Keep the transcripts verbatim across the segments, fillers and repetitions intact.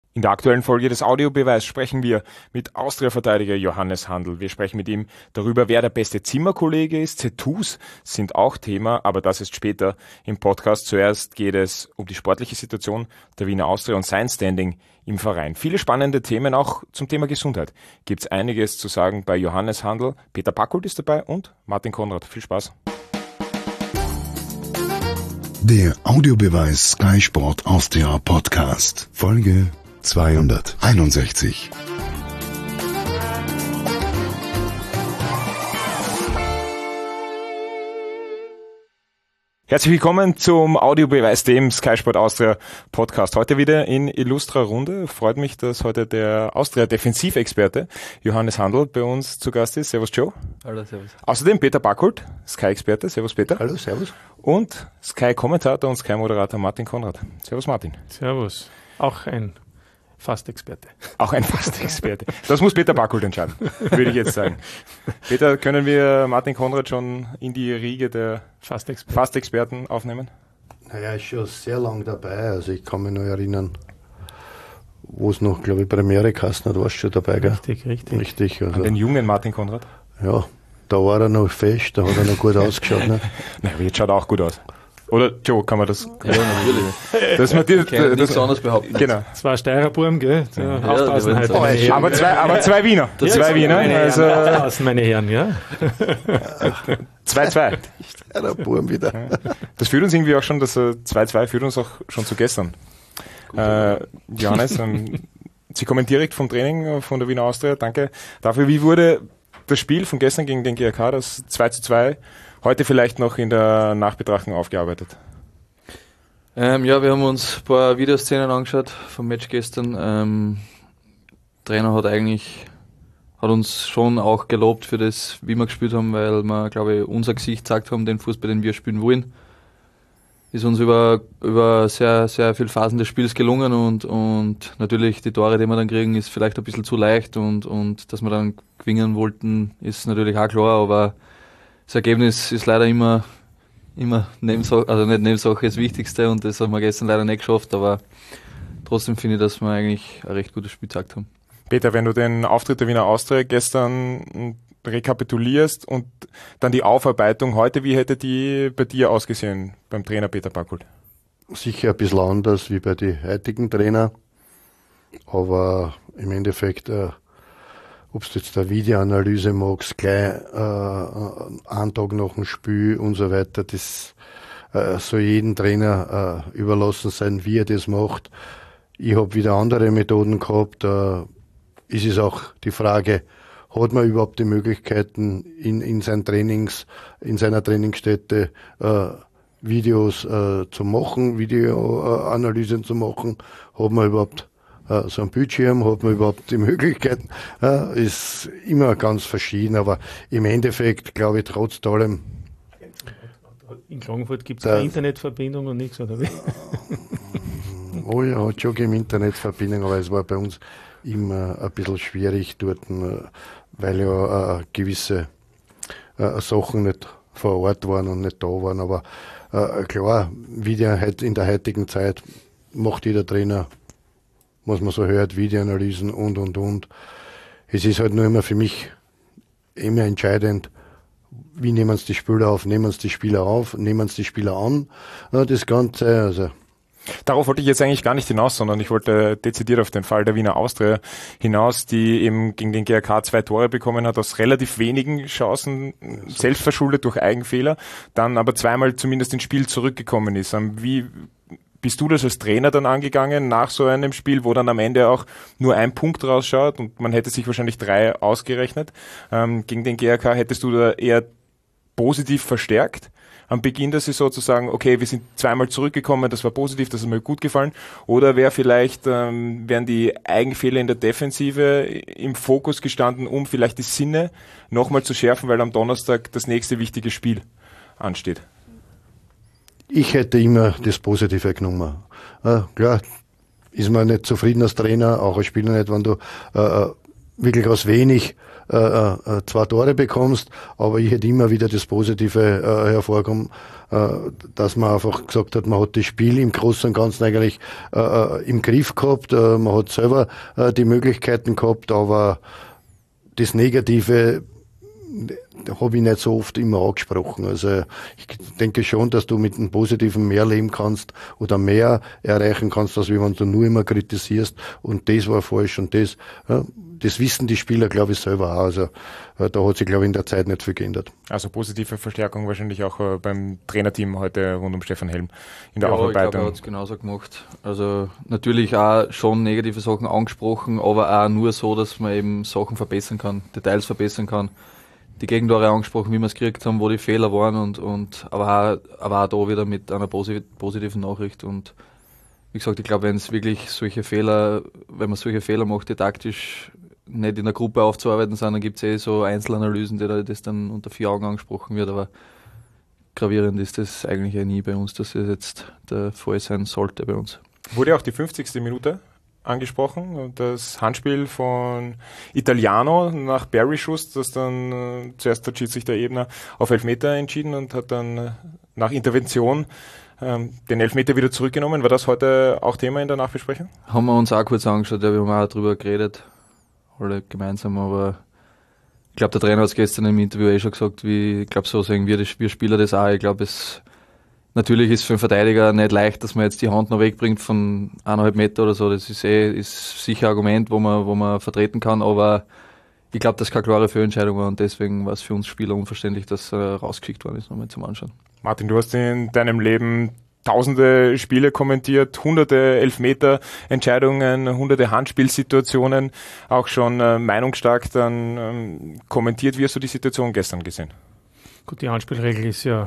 In der aktuellen Folge des Audiobeweis sprechen wir mit Austria-Verteidiger Johannes Handl. Wir sprechen mit ihm darüber, wer der beste Zimmerkollege ist. Tattoos sind auch Thema, aber das ist später im Podcast. Zuerst geht es um die sportliche Situation der Wiener Austria und sein Standing im Verein. Viele spannende Themen, auch zum Thema Gesundheit. Gibt es einiges zu sagen bei Johannes Handl. Peter Packold ist dabei und Martin Konrad. Viel Spaß. Der Audiobeweis Sky Sport Austria Podcast, Folge zweihunderteinundsechzig. Herzlich willkommen zum Audiobeweis, dem Sky Sport Austria Podcast. Heute wieder in illustrer Runde. Freut mich, dass heute der Austria-Defensivexperte Johannes Handl bei uns zu Gast ist. Servus Joe. Hallo, servus. Außerdem Peter Packold, Sky-Experte. Servus Peter. Hallo, servus. Und Sky-Kommentator und Sky-Moderator Martin Konrad. Servus Martin. Servus. Auch ein Fast-Experte. Auch ein Fast-Experte. Das muss Peter Packold entscheiden, würde ich jetzt sagen. Peter, können wir Martin Konrad schon in die Riege der Fast-Experten, Fast-Experten aufnehmen? Naja, ist schon sehr lang dabei. Also ich kann mich noch erinnern, wo es noch, glaube ich, Premiere geheißen hat, warst du schon dabei, gell? Richtig, richtig. Richtig. Also, An den jungen Martin Konrad? Ja, da war er noch fest, da hat er noch gut ausgeschaut. Ne? Na, jetzt schaut er auch gut aus. Oder, Joe, kann man das? Ja, natürlich. Das man dir, Ich kann nichts anderes behaupten. Genau. Zwei Steirer Buben, gell? So, Ja, aufpassen die halt, wollen meine es Herren. Aber zwei, aber zwei Wiener. Ja, zwei Wiener. Meine Also Herren, aufpassen, meine Herren, ja? zwei zwei. Der Burm wieder. Das führt uns irgendwie auch schon, das zwei zwei führt uns auch schon zu gestern. Äh, Johannes, ähm, Sie kommen direkt vom Training von der Wiener Austria. Danke dafür. Wie wurde das Spiel von gestern gegen den G A K, das zwei zu zwei, heute vielleicht noch in der Nachbetrachtung aufgearbeitet? Ähm, ja, wir haben uns ein paar Videoszenen angeschaut vom Match gestern. Ähm, der Trainer hat eigentlich hat uns schon auch gelobt für das, wie wir gespielt haben, weil wir, glaube ich, unser Gesicht gezeigt haben, den Fußball, den wir spielen wollen. Ist uns über, über sehr, sehr viele Phasen des Spiels gelungen und, und natürlich die Tore, die wir dann kriegen, ist vielleicht ein bisschen zu leicht und, und dass wir dann gewinnen wollten, ist natürlich auch klar, aber das Ergebnis ist leider immer immer Nebensache, also nicht Nebensache, das Wichtigste und das haben wir gestern leider nicht geschafft, aber trotzdem finde ich, dass wir eigentlich ein recht gutes Spiel gezeigt haben. Peter, wenn du den Auftritt der Wiener Austria gestern rekapitulierst und dann die Aufarbeitung heute, wie hätte die bei dir ausgesehen beim Trainer Peter Packold? Sicher ein bisschen anders wie bei den heutigen Trainer, aber im Endeffekt, äh, ob du jetzt eine Videoanalyse magst, gleich äh, einen Tag nach dem Spiel und so weiter, das äh, soll jedem Trainer äh, überlassen sein, wie er das macht. Ich habe wieder andere Methoden gehabt. Äh, ist es auch die Frage, hat man überhaupt die Möglichkeiten in, in, sein Trainings, in seiner Trainingsstätte äh, Videos äh, zu machen, Videoanalysen zu machen? Hat man überhaupt äh, so einen Bildschirm? Hat man überhaupt die Möglichkeiten? Äh, ist immer ganz verschieden, aber im Endeffekt glaube ich trotz allem. In Klagenfurt gibt es keine Internetverbindung und nichts, oder wie? Oh ja, hat schon gegeben Internetverbindung, aber es war bei uns immer ein bisschen schwierig dort, weil ja äh, gewisse äh, Sachen nicht vor Ort waren und nicht da waren. Aber äh, klar, wie der halt in der heutigen Zeit macht jeder Trainer, was man so hört, Videoanalysen und und und. Es ist halt nur immer für mich immer entscheidend, wie nehmen es die Spieler auf, nehmen es die Spieler auf, nehmen es die Spieler an, ja, das Ganze, also. Darauf wollte ich jetzt eigentlich gar nicht hinaus, sondern ich wollte dezidiert auf den Fall der Wiener Austria hinaus, die eben gegen den G A K zwei Tore bekommen hat, aus relativ wenigen Chancen, selbstverschuldet durch Eigenfehler, dann aber zweimal zumindest ins Spiel zurückgekommen ist. Wie bist du das als Trainer dann angegangen nach so einem Spiel, wo dann am Ende auch nur ein Punkt rausschaut und man hätte sich wahrscheinlich drei ausgerechnet? Ähm, gegen den G A K hättest du da eher positiv verstärkt? Am Beginn der Saison zu sagen, okay, wir sind zweimal zurückgekommen, das war positiv, das ist mir gut gefallen, oder wäre vielleicht, ähm, wären die Eigenfehler in der Defensive im Fokus gestanden, um vielleicht die Sinne nochmal zu schärfen, weil am Donnerstag das nächste wichtige Spiel ansteht? Ich hätte immer das Positive genommen. Äh, klar, ist man nicht zufrieden als Trainer, auch als Spieler nicht, wenn du äh, wirklich aus wenig äh, äh, zwei Tore bekommst, aber ich hätte immer wieder das Positive äh, hervorgekommen, äh, dass man einfach gesagt hat, man hat das Spiel im Großen und Ganzen eigentlich äh, im Griff gehabt, äh, man hat selber äh, die Möglichkeiten gehabt, aber das Negative habe ich nicht so oft immer angesprochen. Also ich denke schon, dass du mit einem Positiven mehr leben kannst oder mehr erreichen kannst, als wenn du nur immer kritisierst und das war falsch und das. Ja, das wissen die Spieler, glaube ich, selber auch. Also da hat sich, glaube ich, in der Zeit nicht viel geändert. Also positive Verstärkung wahrscheinlich auch äh, beim Trainerteam heute rund um Stefan Helm in der ja, Aufarbeitung. Ich glaube, er hat es genauso gemacht. Also natürlich auch schon negative Sachen angesprochen, aber auch nur so, dass man eben Sachen verbessern kann, Details verbessern kann. Die Gegentore angesprochen, wie wir es gekriegt haben, wo die Fehler waren und, und aber, auch, aber auch da wieder mit einer positiven Nachricht. Und wie gesagt, ich glaube, wenn es wirklich solche Fehler, wenn man solche Fehler macht, die taktisch nicht in der Gruppe aufzuarbeiten sind, dann gibt es eh so Einzelanalysen, die da, das dann unter vier Augen angesprochen wird, aber gravierend ist das eigentlich eh nie bei uns, dass es jetzt der Fall sein sollte bei uns. Wurde auch die fünfzigste Minute angesprochen, das Handspiel von Italiano nach Barry-Schuss, das dann äh, zuerst der Schiedsrichter Ebner auf Elfmeter entschieden und hat dann äh, nach Intervention ähm, den Elfmeter wieder zurückgenommen. War das heute auch Thema in der Nachbesprechung? Haben wir uns auch kurz angeschaut, ja, wir haben auch darüber geredet, alle gemeinsam, aber ich glaube, der Trainer hat es gestern im Interview eh schon gesagt, wie, ich glaube, so sehen wir, das, wir Spieler das auch. Ich glaube, es natürlich ist für einen Verteidiger nicht leicht, dass man jetzt die Hand noch wegbringt von eineinhalb Meter oder so. Das ist eh ist sicher ein Argument, wo man, wo man vertreten kann, aber ich glaube, dass es keine klare Fehlentscheidung war und deswegen war es für uns Spieler unverständlich, dass er rausgeschickt worden ist, nochmal zum Anschauen. Martin, du hast in deinem Leben tausende Spiele kommentiert, hunderte Elfmeter-Entscheidungen, hunderte Handspielsituationen, auch schon äh, meinungsstark dann ähm, kommentiert. Wie hast du die Situation gestern gesehen? Gut, die Handspielregel ist ja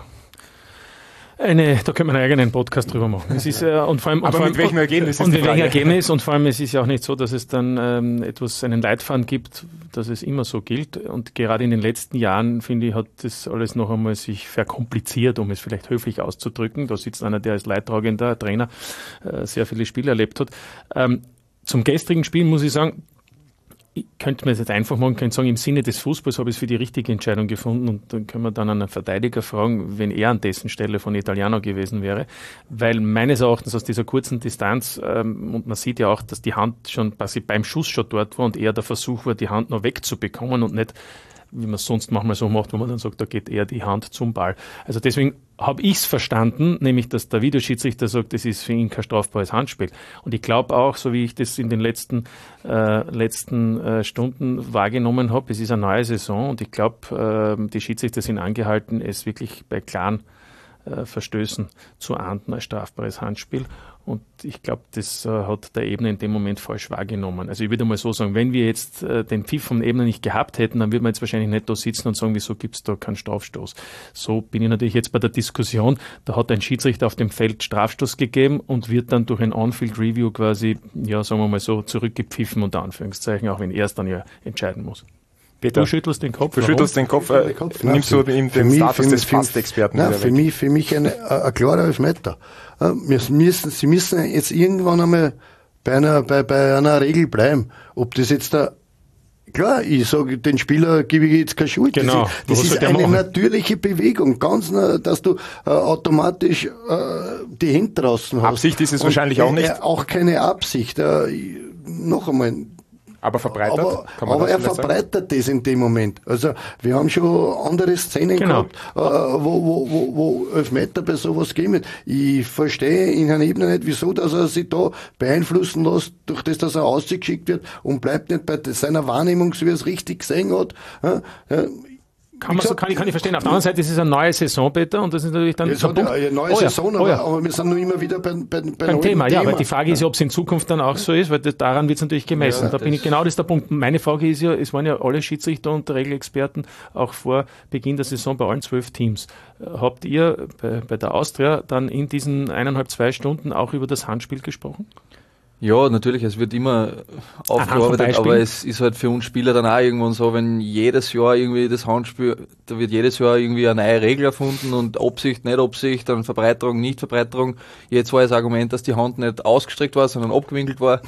eine, da können wir einen eigenen Podcast drüber machen. Es ist, äh, und vor allem, und Aber vor allem, mit welchem Ergebnis und, ist die mit welchem Frage? Ergebnis und vor allem, es ist ja auch nicht so, dass es dann ähm, etwas, einen Leitfaden gibt, dass es immer so gilt. Und gerade in den letzten Jahren, finde ich, hat das alles noch einmal sich verkompliziert, um es vielleicht höflich auszudrücken. Da sitzt einer, der als leidtragender Trainer äh, sehr viele Spiele erlebt hat. Ähm, zum gestrigen Spiel muss ich sagen, ich könnte mir das jetzt einfach machen, könnte sagen, im Sinne des Fußballs habe ich es für die richtige Entscheidung gefunden und dann können wir dann einen Verteidiger fragen, wenn er an dessen Stelle von Italiano gewesen wäre, weil meines Erachtens aus dieser kurzen Distanz, ähm, und man sieht ja auch, dass die Hand schon quasi beim Schuss schon dort war und eher der Versuch war, die Hand noch wegzubekommen und nicht, wie man es sonst manchmal so macht, wo man dann sagt, da geht eher die Hand zum Ball. Also deswegen habe ich es verstanden, nämlich dass der Videoschiedsrichter sagt, das ist für ihn kein strafbares Handspiel. Und ich glaube auch, so wie ich das in den letzten, äh, letzten äh, Stunden wahrgenommen habe, es ist eine neue Saison und ich glaube, äh, die Schiedsrichter sind angehalten, es wirklich bei klaren äh, Verstößen zu ahnden als strafbares Handspiel. Und ich glaube, das äh, hat der Ebner in dem Moment falsch wahrgenommen. Also ich würde mal so sagen, wenn wir jetzt äh, den Pfiff vom Ebner nicht gehabt hätten, dann würde man jetzt wahrscheinlich nicht da sitzen und sagen, wieso gibt es da keinen Strafstoß. So bin ich natürlich jetzt bei der Diskussion. Da hat ein Schiedsrichter auf dem Feld Strafstoß gegeben und wird dann durch ein On-Field-Review quasi, ja, sagen wir mal so, zurückgepfiffen, unter Anführungszeichen, auch wenn er es dann ja entscheiden muss. Peter, du schüttelst den Kopf. Du Warum? schüttelst den Kopf, äh, Kopf nimmst du ihm den mich, Status für des mich, für, Fast-Experten nein, wieder für weg? mich, für mich ein, ein klarer Elfmeter. Wir müssen, Sie müssen jetzt irgendwann einmal bei einer, bei, bei einer Regel bleiben. Ob das jetzt da, klar, ich sage, den Spieler gebe ich jetzt keine Schuld. Genau. Das ist, das ist eine machen? natürliche Bewegung, ganz, dass du äh, automatisch äh, die Hände draußen hast. Absicht ist es Und, wahrscheinlich auch nicht. Äh, auch keine Absicht. Äh, noch einmal, Aber verbreitert? aber, Kann man aber das er vielleicht verbreitet das in dem Moment. Also wir haben schon andere Szenen Genau. gehabt, äh, wo, wo, wo, wo Elfmeter bei sowas gehen wird. Ich verstehe in Herrn Ebner nicht, wieso, dass er sich da beeinflussen lässt, durch das, dass er ausgeschickt wird und bleibt nicht bei seiner Wahrnehmung, so wie er es richtig gesehen hat. Ja, ja, Kann, man so, kann, ich, kann ich verstehen. Auf der anderen Seite ist es eine neue Saison, Peter, und das ist natürlich dann Es der hat Punkt. ja eine neue Oh ja, Saison, oh ja. aber, aber wir sind noch immer wieder bei, bei, bei Beim Thema, ja, Thema. weil die Frage ist ja, ob es in Zukunft dann auch so ist, weil das, daran wird es natürlich gemessen. Ja, da bin das- ich, genau das ist der Punkt. Meine Frage ist ja, es waren ja alle Schiedsrichter und Regelexperten auch vor Beginn der Saison bei allen zwölf Teams. Äh, Habt ihr bei, bei der Austria dann in diesen eineinhalb, zwei Stunden auch über das Handspiel gesprochen? Ja, natürlich, es wird immer von aufgearbeitet, Beispielen? aber es ist halt für uns Spieler dann auch irgendwann so, wenn jedes Jahr irgendwie das Handspiel, da wird jedes Jahr irgendwie eine neue Regel erfunden und Absicht, nicht Absicht, dann Verbreiterung, nicht Verbreiterung. Jetzt war das Argument, dass die Hand nicht ausgestreckt war, sondern abgewinkelt war.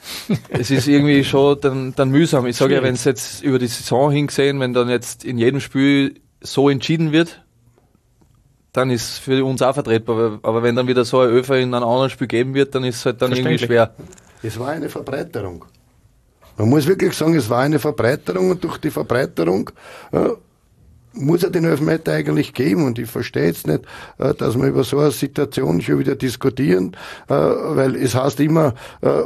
es ist irgendwie schon dann, dann mühsam. Ich sage ja, wenn es jetzt über die Saison hingesehen, wenn dann jetzt in jedem Spiel so entschieden wird, dann ist es für uns auch vertretbar. Aber wenn dann wieder so ein Öfer in einem anderen Spiel geben wird, dann ist es halt dann irgendwie schwer. Es war eine Verbreiterung. Man muss wirklich sagen, es war eine Verbreiterung und durch die Verbreiterung äh, muss er den Elfmeter eigentlich geben. Und ich verstehe jetzt nicht, äh, dass wir über so eine Situation schon wieder diskutieren, äh, weil es heißt immer, äh,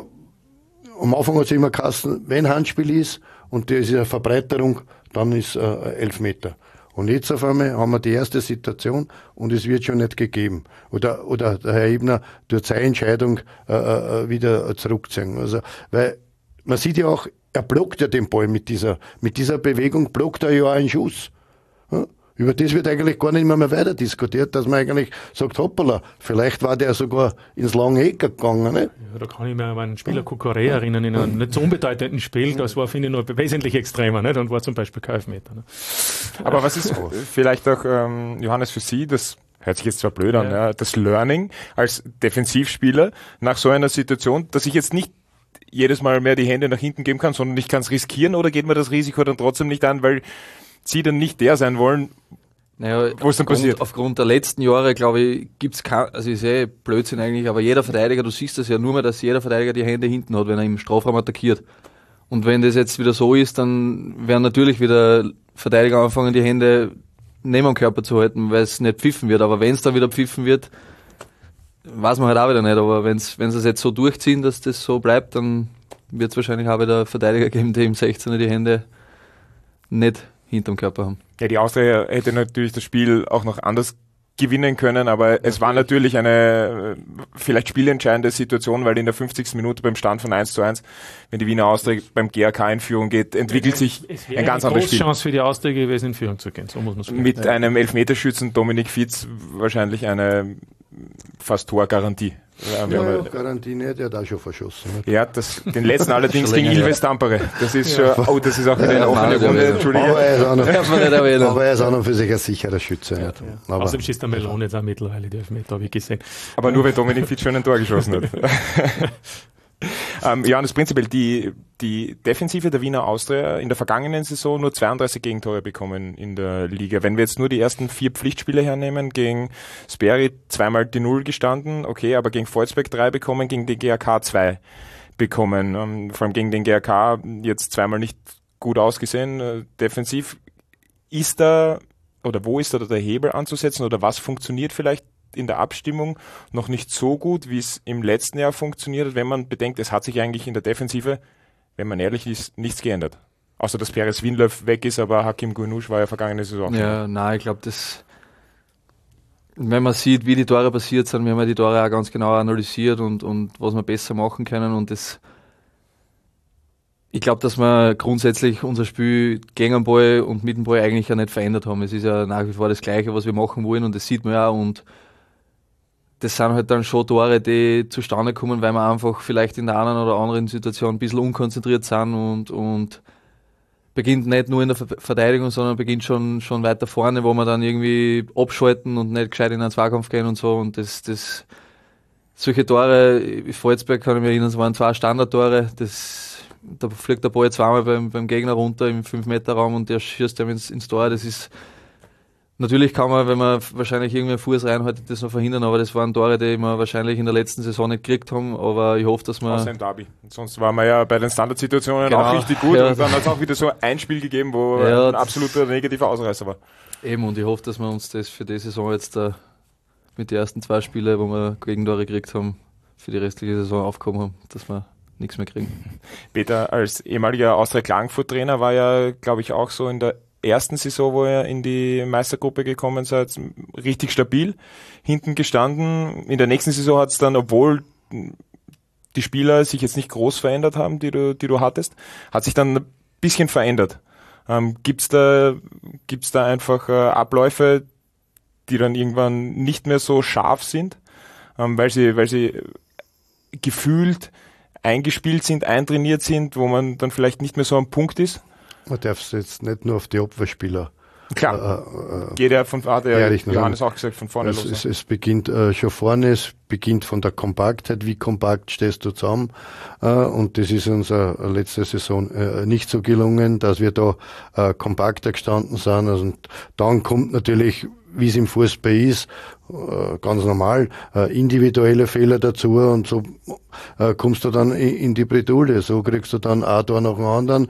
am Anfang hat es immer geheißen, wenn Handspiel ist und das ist eine Verbreiterung, dann ist äh, Elfmeter. Und jetzt auf einmal haben wir die erste Situation und es wird schon nicht gegeben. Oder, oder der Herr Ebner tut seine Entscheidung äh, äh, wieder zurückziehen. Also, weil man sieht ja auch, er blockt ja den Ball mit dieser, mit dieser Bewegung, blockt er ja auch einen Schuss. Ja? Über das wird eigentlich gar nicht mehr, mehr weiter diskutiert, dass man eigentlich sagt, hoppala, vielleicht war der sogar ins lange Eck gegangen. Ne? Ja, da kann ich mich an einen Spieler Kukuré erinnern, in einem nicht so unbedeutenden Spiel, das war, finde ich, noch wesentlich extremer, nicht? Und war zum Beispiel kein Elfmeter. Ne? Aber was ist vielleicht auch, ähm, Johannes, für Sie, das hört sich jetzt zwar blöd an, ja. Ja, das Learning als Defensivspieler nach so einer Situation, dass ich jetzt nicht jedes Mal mehr die Hände nach hinten geben kann, sondern ich kann es riskieren, oder geht mir das Risiko dann trotzdem nicht an, weil Sie dann nicht der sein wollen, naja, wo es dann passiert? Aufgrund der letzten Jahre, glaube ich, gibt's kein, also ich sehe Blödsinn eigentlich, aber jeder Verteidiger, du siehst das ja nur mal, dass jeder Verteidiger die Hände hinten hat, wenn er im Strafraum attackiert. Und wenn das jetzt wieder so ist, dann werden natürlich wieder Verteidiger anfangen, die Hände neben dem Körper zu halten, weil es nicht pfiffen wird. Aber wenn es dann wieder pfiffen wird, weiß man halt auch wieder nicht. Aber wenn sie es jetzt so durchziehen, dass das so bleibt, dann wird es wahrscheinlich auch wieder Verteidiger geben, die im sechzehner die Hände nicht hinterm Körper haben. Ja, die Austria hätte natürlich das Spiel auch noch anders gewinnen können, aber es war natürlich eine vielleicht spielentscheidende Situation, weil in der fünfzigsten Minute beim Stand von eins zu eins, wenn die Wiener Austria beim G R K in Führung geht, entwickelt sich ein ganz anderes Spiel. Es wäre eine Chance für die Austria gewesen, in Führung zu gehen, so muss man sagen. Mit ja. einem Elfmeterschützen Dominik Fitz wahrscheinlich eine fast Torgarantie. Ja, ja, ja, Garantie nicht, der hat auch schon verschossen. Nicht? Ja, das, den letzten allerdings gegen Ilves Tampere. Das ist schon, oh, das ist auch wieder eine offene Runde, Entschuldige. Aber er ist auch noch, aber er ist auch noch für sich ein sicherer Schütze. Ja, ja. Außerdem schießt der Melone jetzt auch mittlerweile die Elfmeter, habe ich gesehen. Aber nur, weil Dominik Fitz schon ein Tor geschossen hat. ähm, ja, und das prinzipiell, die, die Defensive der Wiener Austria in der vergangenen Saison nur zweiunddreißig Gegentore bekommen in der Liga. Wenn wir jetzt nur die ersten vier Pflichtspiele hernehmen, gegen Sperry zweimal die Null gestanden, okay, aber gegen Volzberg drei bekommen, gegen den G R K zwei bekommen. Ähm, vor allem gegen den G R K jetzt zweimal nicht gut ausgesehen, äh, defensiv. Ist da, oder wo ist da der Hebel anzusetzen, oder was funktioniert vielleicht in der Abstimmung noch nicht so gut, wie es im letzten Jahr funktioniert hat, wenn man bedenkt, es hat sich eigentlich in der Defensive, wenn man ehrlich ist, nichts geändert. Außer dass Perez Winlöf weg ist, aber Hakim Gurnoush war ja vergangene Saison. Ja, nein, ich glaube, das, wenn man sieht, wie die Tore passiert sind, wir haben ja die Tore auch ganz genau analysiert und, und was wir besser machen können, und das, ich glaube, dass wir grundsätzlich unser Spiel gegen den Ball und mit dem Ball eigentlich ja nicht verändert haben. Es ist ja nach wie vor das Gleiche, was wir machen wollen, und das sieht man ja auch, und das sind halt dann schon Tore, die zustande kommen, weil wir einfach vielleicht in der einen oder anderen Situation ein bisschen unkonzentriert sind und, und beginnt nicht nur in der Verteidigung, sondern beginnt schon, schon weiter vorne, wo wir dann irgendwie abschalten und nicht gescheit in einen Zweikampf gehen und so. Und das, das, solche Tore, in Volzberg kann ich mich erinnern, es waren zwei Standardtore, das, da fliegt der Ball zweimal beim, beim Gegner runter im fünf Meter Raum und der schießt ihm ins, ins Tor. Das ist, natürlich kann man, wenn man wahrscheinlich irgendwie einen Fuß reinhaltet, das noch verhindern, aber das waren Tore, die wir wahrscheinlich in der letzten Saison nicht gekriegt haben, aber ich hoffe, dass wir... Außer im Derby. Und sonst waren wir ja bei den Standardsituationen genau, auch richtig gut, ja. Und dann hat es auch wieder so ein Spiel gegeben, wo ja, ein absoluter negativer Ausreißer war. Eben, und ich hoffe, dass wir uns das für die Saison jetzt uh, mit den ersten zwei Spielen, wo wir Gegentore gekriegt haben, für die restliche Saison aufgehoben haben, dass wir nichts mehr kriegen. Peter, als ehemaliger Austria-Klagenfurt-Trainer war ja, glaube ich, auch so in der ersten Saison, wo ihr in die Meistergruppe gekommen seid, richtig stabil hinten gestanden. In der nächsten Saison hat es dann, obwohl die Spieler sich jetzt nicht groß verändert haben, die du, die du hattest, hat sich dann ein bisschen verändert. Ähm, gibt's da, gibt's da einfach äh, Abläufe, die dann irgendwann nicht mehr so scharf sind, ähm, weil sie, weil sie gefühlt eingespielt sind, eintrainiert sind, wo man dann vielleicht nicht mehr so am Punkt ist? Man darf es jetzt nicht nur auf die Abwehrspieler. Klar, äh, äh, geht ja von, hat ja Johannes auch gesagt, von vorne es, los. Es, es beginnt äh, schon vorne, es beginnt von der Kompaktheit, wie kompakt stehst du zusammen, äh, und das ist uns äh, letzte Saison äh, nicht so gelungen, dass wir da äh, kompakter gestanden sind. Also, und dann kommt natürlich, wie es im Fußball ist, äh, ganz normal, äh, individuelle Fehler dazu, und so äh, kommst du dann in, in die Bredouille. So kriegst du dann ein Tor nach dem anderen,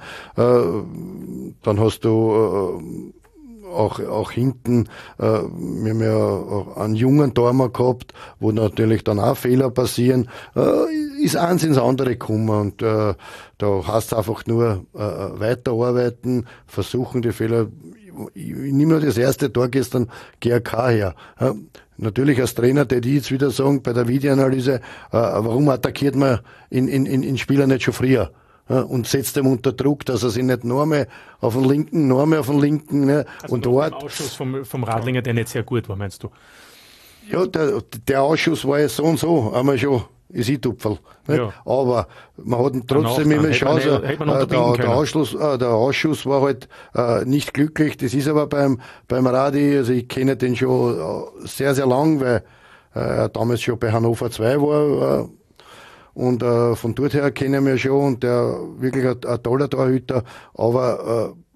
äh, dann hast du äh, Auch, auch hinten, äh, wir haben ja auch einen jungen Tormann gehabt, wo natürlich dann auch Fehler passieren, äh, ist eins ins andere gekommen, und äh, da heißt es einfach nur äh, weiterarbeiten, versuchen die Fehler. Ich, ich nehme nur das erste Tor gestern G R K her. Ja, natürlich als Trainer, der die jetzt wieder sagen, bei der Videoanalyse, äh, warum attackiert man in, in, in, in Spieler nicht schon früher? Ja, und setzt ihm unter Druck, dass er sich nicht nur mehr auf den linken, nur mehr auf den linken, ne, also und dort. Der Ausschuss vom, vom Radlinger, der nicht sehr gut war, meinst du? Ja, der, der Ausschuss war ja so und so, einmal schon, ist ich Tupferl. Ja. Aber man hat trotzdem Danach, immer Chance. Man, hätte man äh, der, der, Ausschuss, äh, der Ausschuss war halt äh, nicht glücklich. Das ist aber beim, beim Radi, also ich kenne den schon äh, sehr, sehr lang, weil äh, er damals schon bei Hannover zwei war. Äh, Und äh, von dort her kennen wir schon, und der wirklich ein, ein toller Torhüter, aber äh,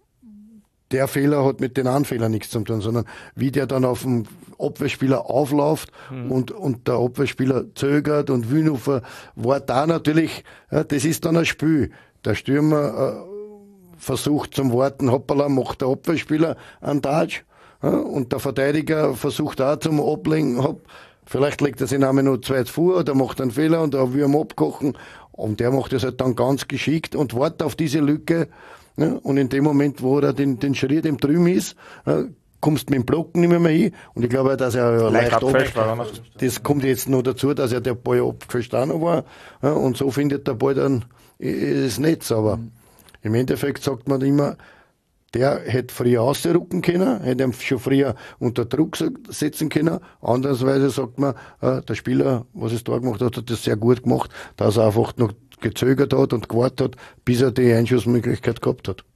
der Fehler hat mit den Anfehlern nichts zu tun, sondern wie der dann auf den Abwehrspieler aufläuft, mhm. und, und der Abwehrspieler zögert und will noch ver, war da natürlich, ja, das ist dann ein Spiel. Der Stürmer äh, versucht zum Warten, hoppala, macht der Abwehrspieler einen Touch, ja, und der Verteidiger versucht auch zum Ablenken, hopp, vielleicht legt er sich einmal noch zwei vor oder macht einen Fehler und er will ihn abkochen. Und der macht das halt dann ganz geschickt und wartet auf diese Lücke. Ne? Und in dem Moment, wo er den, den Schritt im Drüben ist, äh, kommst du mit dem Blocken nicht mehr, mehr hin. Und ich glaube, dass er ja leicht, leicht ab. Das kommt jetzt noch dazu, dass er der Ball abgefälscht auch noch war. Ja, und so findet der Ball dann das Netz. Aber mhm. im Endeffekt sagt man immer, der hätte früher ausrücken können, hätte ihn schon früher unter Druck setzen können. Andererweise sagt man, äh, der Spieler, was es da gemacht hat, hat das sehr gut gemacht, dass er einfach noch gezögert hat und gewartet hat, bis er die Einschussmöglichkeit gehabt hat.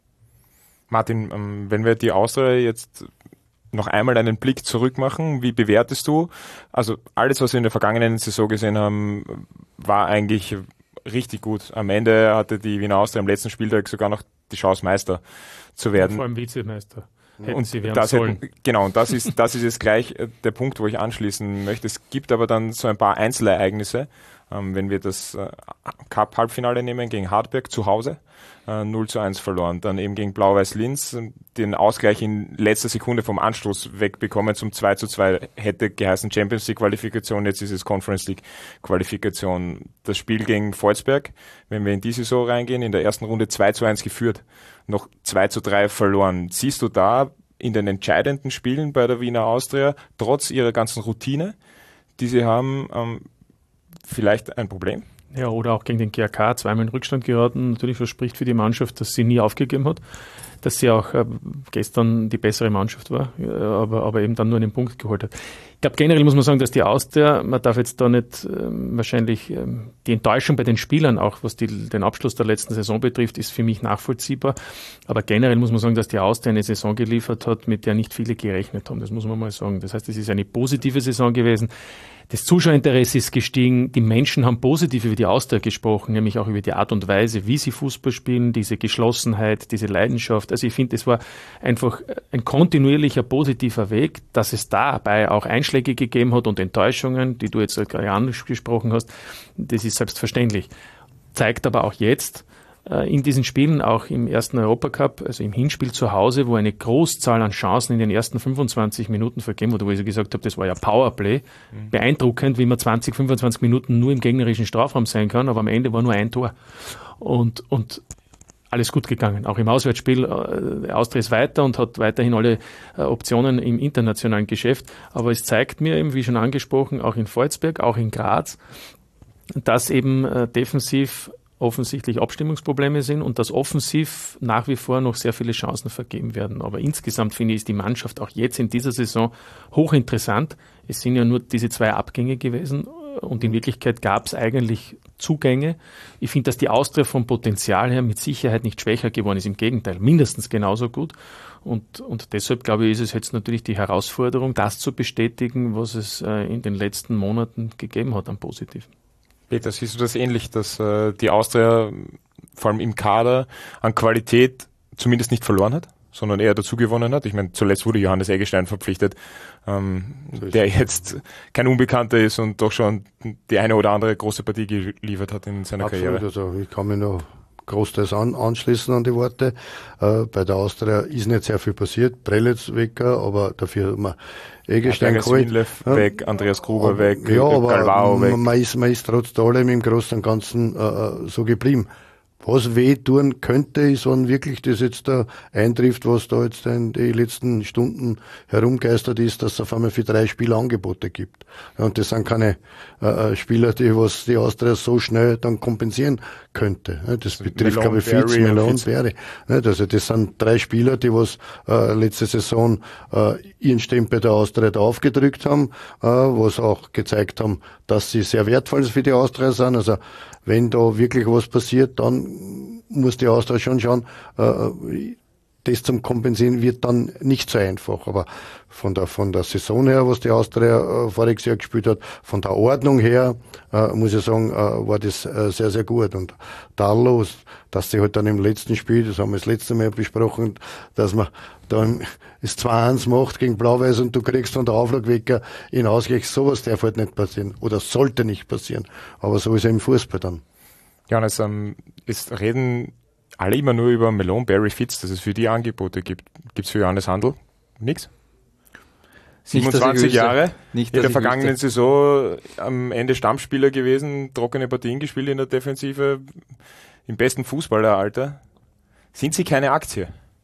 Martin, wenn wir die Austria jetzt noch einmal einen Blick zurück machen, wie bewertest du? Also alles, was wir in der vergangenen Saison gesehen haben, war eigentlich richtig gut. Am Ende hatte die Wiener Austria am letzten Spieltag sogar noch die Chance, Meister zu werden. Vor allem Vizemeister. Hätten und sie werden das sollen. Hätten, genau, und das ist, das ist jetzt gleich der Punkt, wo ich anschließen möchte. Es gibt aber dann so ein paar Einzelereignisse. Ähm, wenn wir das äh, Cup-Halbfinale nehmen gegen Hartberg zu Hause, äh, null zu eins verloren. Dann eben gegen Blau-Weiß Linz den Ausgleich in letzter Sekunde vom Anstoß wegbekommen zum zwei zu zwei. Hätte geheißen Champions League Qualifikation, jetzt ist es Conference League Qualifikation. Das Spiel gegen Volzberg, wenn wir in die Saison reingehen, in der ersten Runde zwei zu eins geführt, noch zwei zu drei verloren. Siehst du da in den entscheidenden Spielen bei der Wiener Austria, trotz ihrer ganzen Routine, die sie haben, ähm, vielleicht ein Problem? Ja, oder auch gegen den G R K zweimal in Rückstand geraten. Natürlich verspricht für die Mannschaft, dass sie nie aufgegeben hat, dass sie auch äh, gestern die bessere Mannschaft war, äh, aber, aber eben dann nur einen Punkt geholt hat. Ich glaube, generell muss man sagen, dass die Austria, man darf jetzt da nicht ähm, wahrscheinlich ähm, die Enttäuschung bei den Spielern, auch was die, den Abschluss der letzten Saison betrifft, ist für mich nachvollziehbar. Aber generell muss man sagen, dass die Austria eine Saison geliefert hat, mit der nicht viele gerechnet haben. Das muss man mal sagen. Das heißt, es ist eine positive Saison gewesen. Das Zuschauerinteresse ist gestiegen. Die Menschen haben positiv über die Austria gesprochen, nämlich auch über die Art und Weise, wie sie Fußball spielen, diese Geschlossenheit, diese Leidenschaft. Also ich finde, es war einfach ein kontinuierlicher positiver Weg, dass es dabei auch Einschläge gegeben hat und Enttäuschungen, die du jetzt gerade angesprochen hast. Das ist selbstverständlich. Zeigt aber auch jetzt, in diesen Spielen, auch im ersten Europacup, also im Hinspiel zu Hause, wo eine Großzahl an Chancen in den ersten fünfundzwanzig Minuten vergeben wurde, wo ich gesagt habe, das war ja Powerplay. Mhm. Beeindruckend, wie man zwanzig, fünfundzwanzig Minuten nur im gegnerischen Strafraum sein kann, aber am Ende war nur ein Tor. Und, und alles gut gegangen. Auch im Auswärtsspiel, äh, Austria ist weiter und hat weiterhin alle äh, Optionen im internationalen Geschäft. Aber es zeigt mir eben, wie schon angesprochen, auch in Volzberg, auch in Graz, dass eben äh, defensiv offensichtlich Abstimmungsprobleme sind und dass offensiv nach wie vor noch sehr viele Chancen vergeben werden. Aber insgesamt finde ich, ist die Mannschaft auch jetzt in dieser Saison hochinteressant. Es sind ja nur diese zwei Abgänge gewesen und in Wirklichkeit gab es eigentlich Zugänge. Ich finde, dass die Austria vom Potenzial her mit Sicherheit nicht schwächer geworden ist. Im Gegenteil, mindestens genauso gut. Und, und deshalb, glaube ich, ist es jetzt natürlich die Herausforderung, das zu bestätigen, was es äh, in den letzten Monaten gegeben hat am Positiven. Peter, siehst du das ähnlich, dass äh, die Austria vor allem im Kader an Qualität zumindest nicht verloren hat, sondern eher dazu gewonnen hat? Ich meine, zuletzt wurde Johannes Eggestein verpflichtet, ähm, der jetzt kein Unbekannter ist und doch schon die eine oder andere große Partie geliefert hat in seiner Absolut, Karriere. also ich kann mich noch großteils an, anschließen an die Worte. Äh, bei der Austria ist nicht sehr viel passiert. Prelitz weg, aber dafür haben wir Eggestein geholt. Ja, weg, Andreas Gruber aber, weg, ja, aber Galvao weg. Man ist, man ist trotz allem im Großen und Ganzen äh, so geblieben. Was weh tun könnte, ist, wenn wirklich das jetzt da eintrifft, was da jetzt in die letzten Stunden herumgeistert ist, dass es auf einmal für drei Spieler Angebote gibt. Ja, und das sind keine äh, Spieler, die was die Austria so schnell dann kompensieren könnte. Ja, das betrifft, Melon, glaube ich, Fitz, Barry Melon, Fitz. Barry. Ja, also das sind drei Spieler, die was äh, letzte Saison äh, ihren Stempel der Austria da aufgedrückt haben, äh, was auch gezeigt haben, dass sie sehr wertvoll für die Austria sind. Also wenn da wirklich was passiert, dann muss die Austria schon schauen, äh, das zum Kompensieren wird dann nicht so einfach. Aber von der, von der Saison her, was die Austria äh, voriges Jahr gespielt hat, von der Ordnung her, äh, muss ich sagen, äh, war das äh, sehr, sehr gut. Und da los, dass sie halt dann im letzten Spiel, das haben wir das letzte Mal besprochen, dass man da das zwei eins macht gegen Blau-Weiß und du kriegst von der Auflagwecker in Ausgleich, sowas darf halt nicht passieren. Oder sollte nicht passieren. Aber so ist er im Fußball dann. Johannes, ähm, es reden alle immer nur über Melon, Barry, Fitz, dass es für die Angebote gibt. Gibt es für Johannes Handel nichts? siebenundzwanzig Jahre, nicht, in der vergangenen wüsste. Saison am Ende Stammspieler gewesen, trockene Partien gespielt in der Defensive, im besten Fußballeralter. Sind Sie keine Aktie?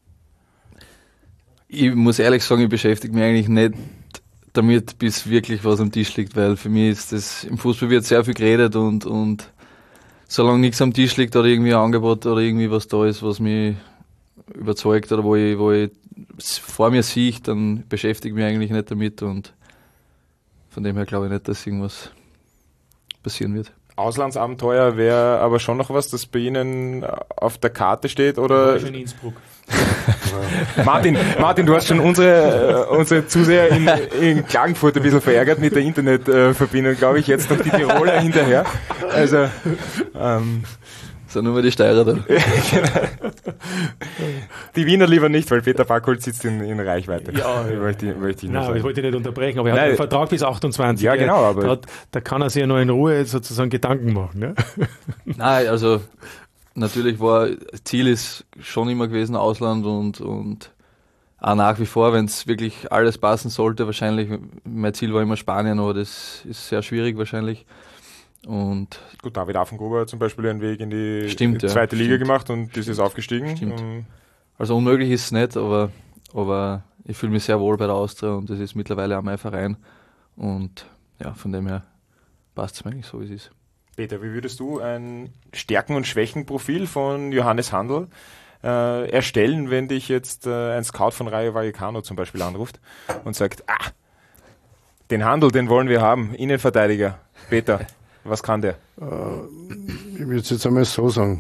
Ich muss ehrlich sagen, ich beschäftige mich eigentlich nicht damit, bis wirklich was am Tisch liegt, weil für mich ist das, im Fußball wird sehr viel geredet und, und solange nichts am Tisch liegt oder irgendwie ein Angebot oder irgendwie was da ist, was mich überzeugt oder wo ich, wo ich vor mir sehe, dann beschäftige ich mich eigentlich nicht damit und von dem her glaube ich nicht, dass irgendwas passieren wird. Auslandsabenteuer wäre aber schon noch was, das bei Ihnen auf der Karte steht, oder? Schon in Innsbruck. Martin, Martin, du hast schon unsere, äh, unsere Zuseher in, in Klagenfurt ein bisschen verärgert mit der Internetverbindung, äh, glaube ich, jetzt noch die Tiroler hinterher. Also, ähm, sind nur mal die Steirer da. Die Wiener lieber nicht, weil Peter Backholt sitzt in, in Reichweite. Ja, ja. Wollte ich, wollte ich Nein, sagen. ich wollte nicht unterbrechen, aber er hat Nein. einen Vertrag bis achtundzwanzig. Ja, genau, aber da, hat, da kann er sich ja noch in Ruhe sozusagen Gedanken machen. Ne? Nein, also natürlich war, Ziel ist schon immer gewesen Ausland und, und auch nach wie vor, wenn es wirklich alles passen sollte, wahrscheinlich, mein Ziel war immer Spanien, aber das ist sehr schwierig wahrscheinlich. Und gut, David Affengruber hat zum Beispiel einen Weg in die stimmt, zweite ja, Liga stimmt. gemacht und das ist aufgestiegen. Stimmt. Um, Also unmöglich ist es nicht, aber, aber ich fühle mich sehr wohl bei der Austria und das ist mittlerweile auch mein Verein. Und ja, von dem her passt es mir eigentlich so, wie es ist. Peter, wie würdest du ein Stärken- und Schwächenprofil von Johannes Handel äh, erstellen, wenn dich jetzt äh, ein Scout von Rayo Vallecano zum Beispiel anruft und sagt, ah, den Handel, den wollen wir haben, Innenverteidiger. Peter, was kann der? Äh, ich würde es jetzt einmal so sagen.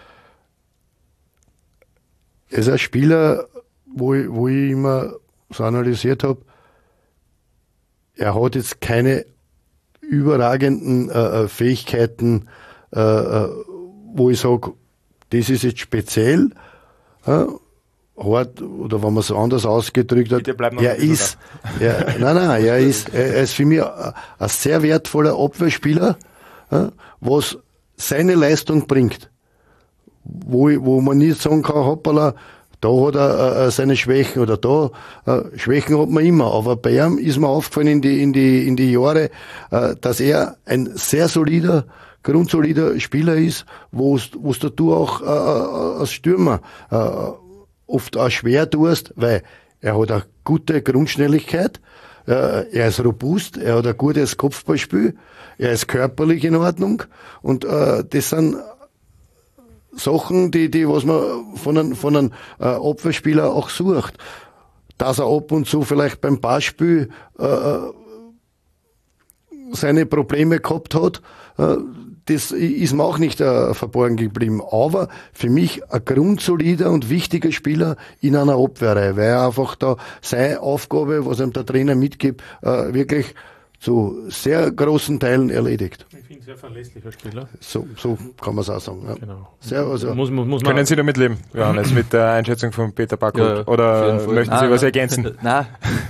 Er ist ein Spieler, wo ich, wo ich immer so analysiert habe, er hat jetzt keine überragenden äh, Fähigkeiten, äh, wo ich sage, das ist jetzt speziell, äh, hart, oder wenn man es anders ausgedrückt hat, Bitte bleib noch er ein bisschen ist, er, nein, nein, er ist, er ist für mich ein, ein sehr wertvoller Abwehrspieler, äh, was seine Leistung bringt, wo, ich, wo man nicht sagen kann, hoppala, da hat er äh, seine Schwächen oder da, äh, Schwächen hat man immer, aber bei ihm ist mir aufgefallen in die, in die, in die Jahre, äh, dass er ein sehr solider, grundsolider Spieler ist, wo es du auch äh, als Stürmer äh, oft auch schwer tust, weil er hat eine gute Grundschnelligkeit, äh, er ist robust, er hat ein gutes Kopfballspiel, er ist körperlich in Ordnung und äh, das sind Sachen, die, die, was man von einem, von einem äh, Abwehrspieler auch sucht. Dass er ab und zu vielleicht beim Passspiel äh, seine Probleme gehabt hat, äh, das ist mir auch nicht äh, verborgen geblieben. Aber für mich ein grundsolider und wichtiger Spieler in einer Abwehrreihe, weil er einfach da seine Aufgabe, was ihm der Trainer mitgibt, äh, wirklich zu sehr großen Teilen erledigt. Ich finde, sehr verlässlicher Spieler. So, so kann man es auch sagen. Ja. Genau. Sehr, also muss, muss, muss Können Sie damit leben, Johannes, mit der Einschätzung von Peter Backhut? Ja, auf Oder jeden Fall. möchten Sie Nein, was nein. ergänzen? Nein.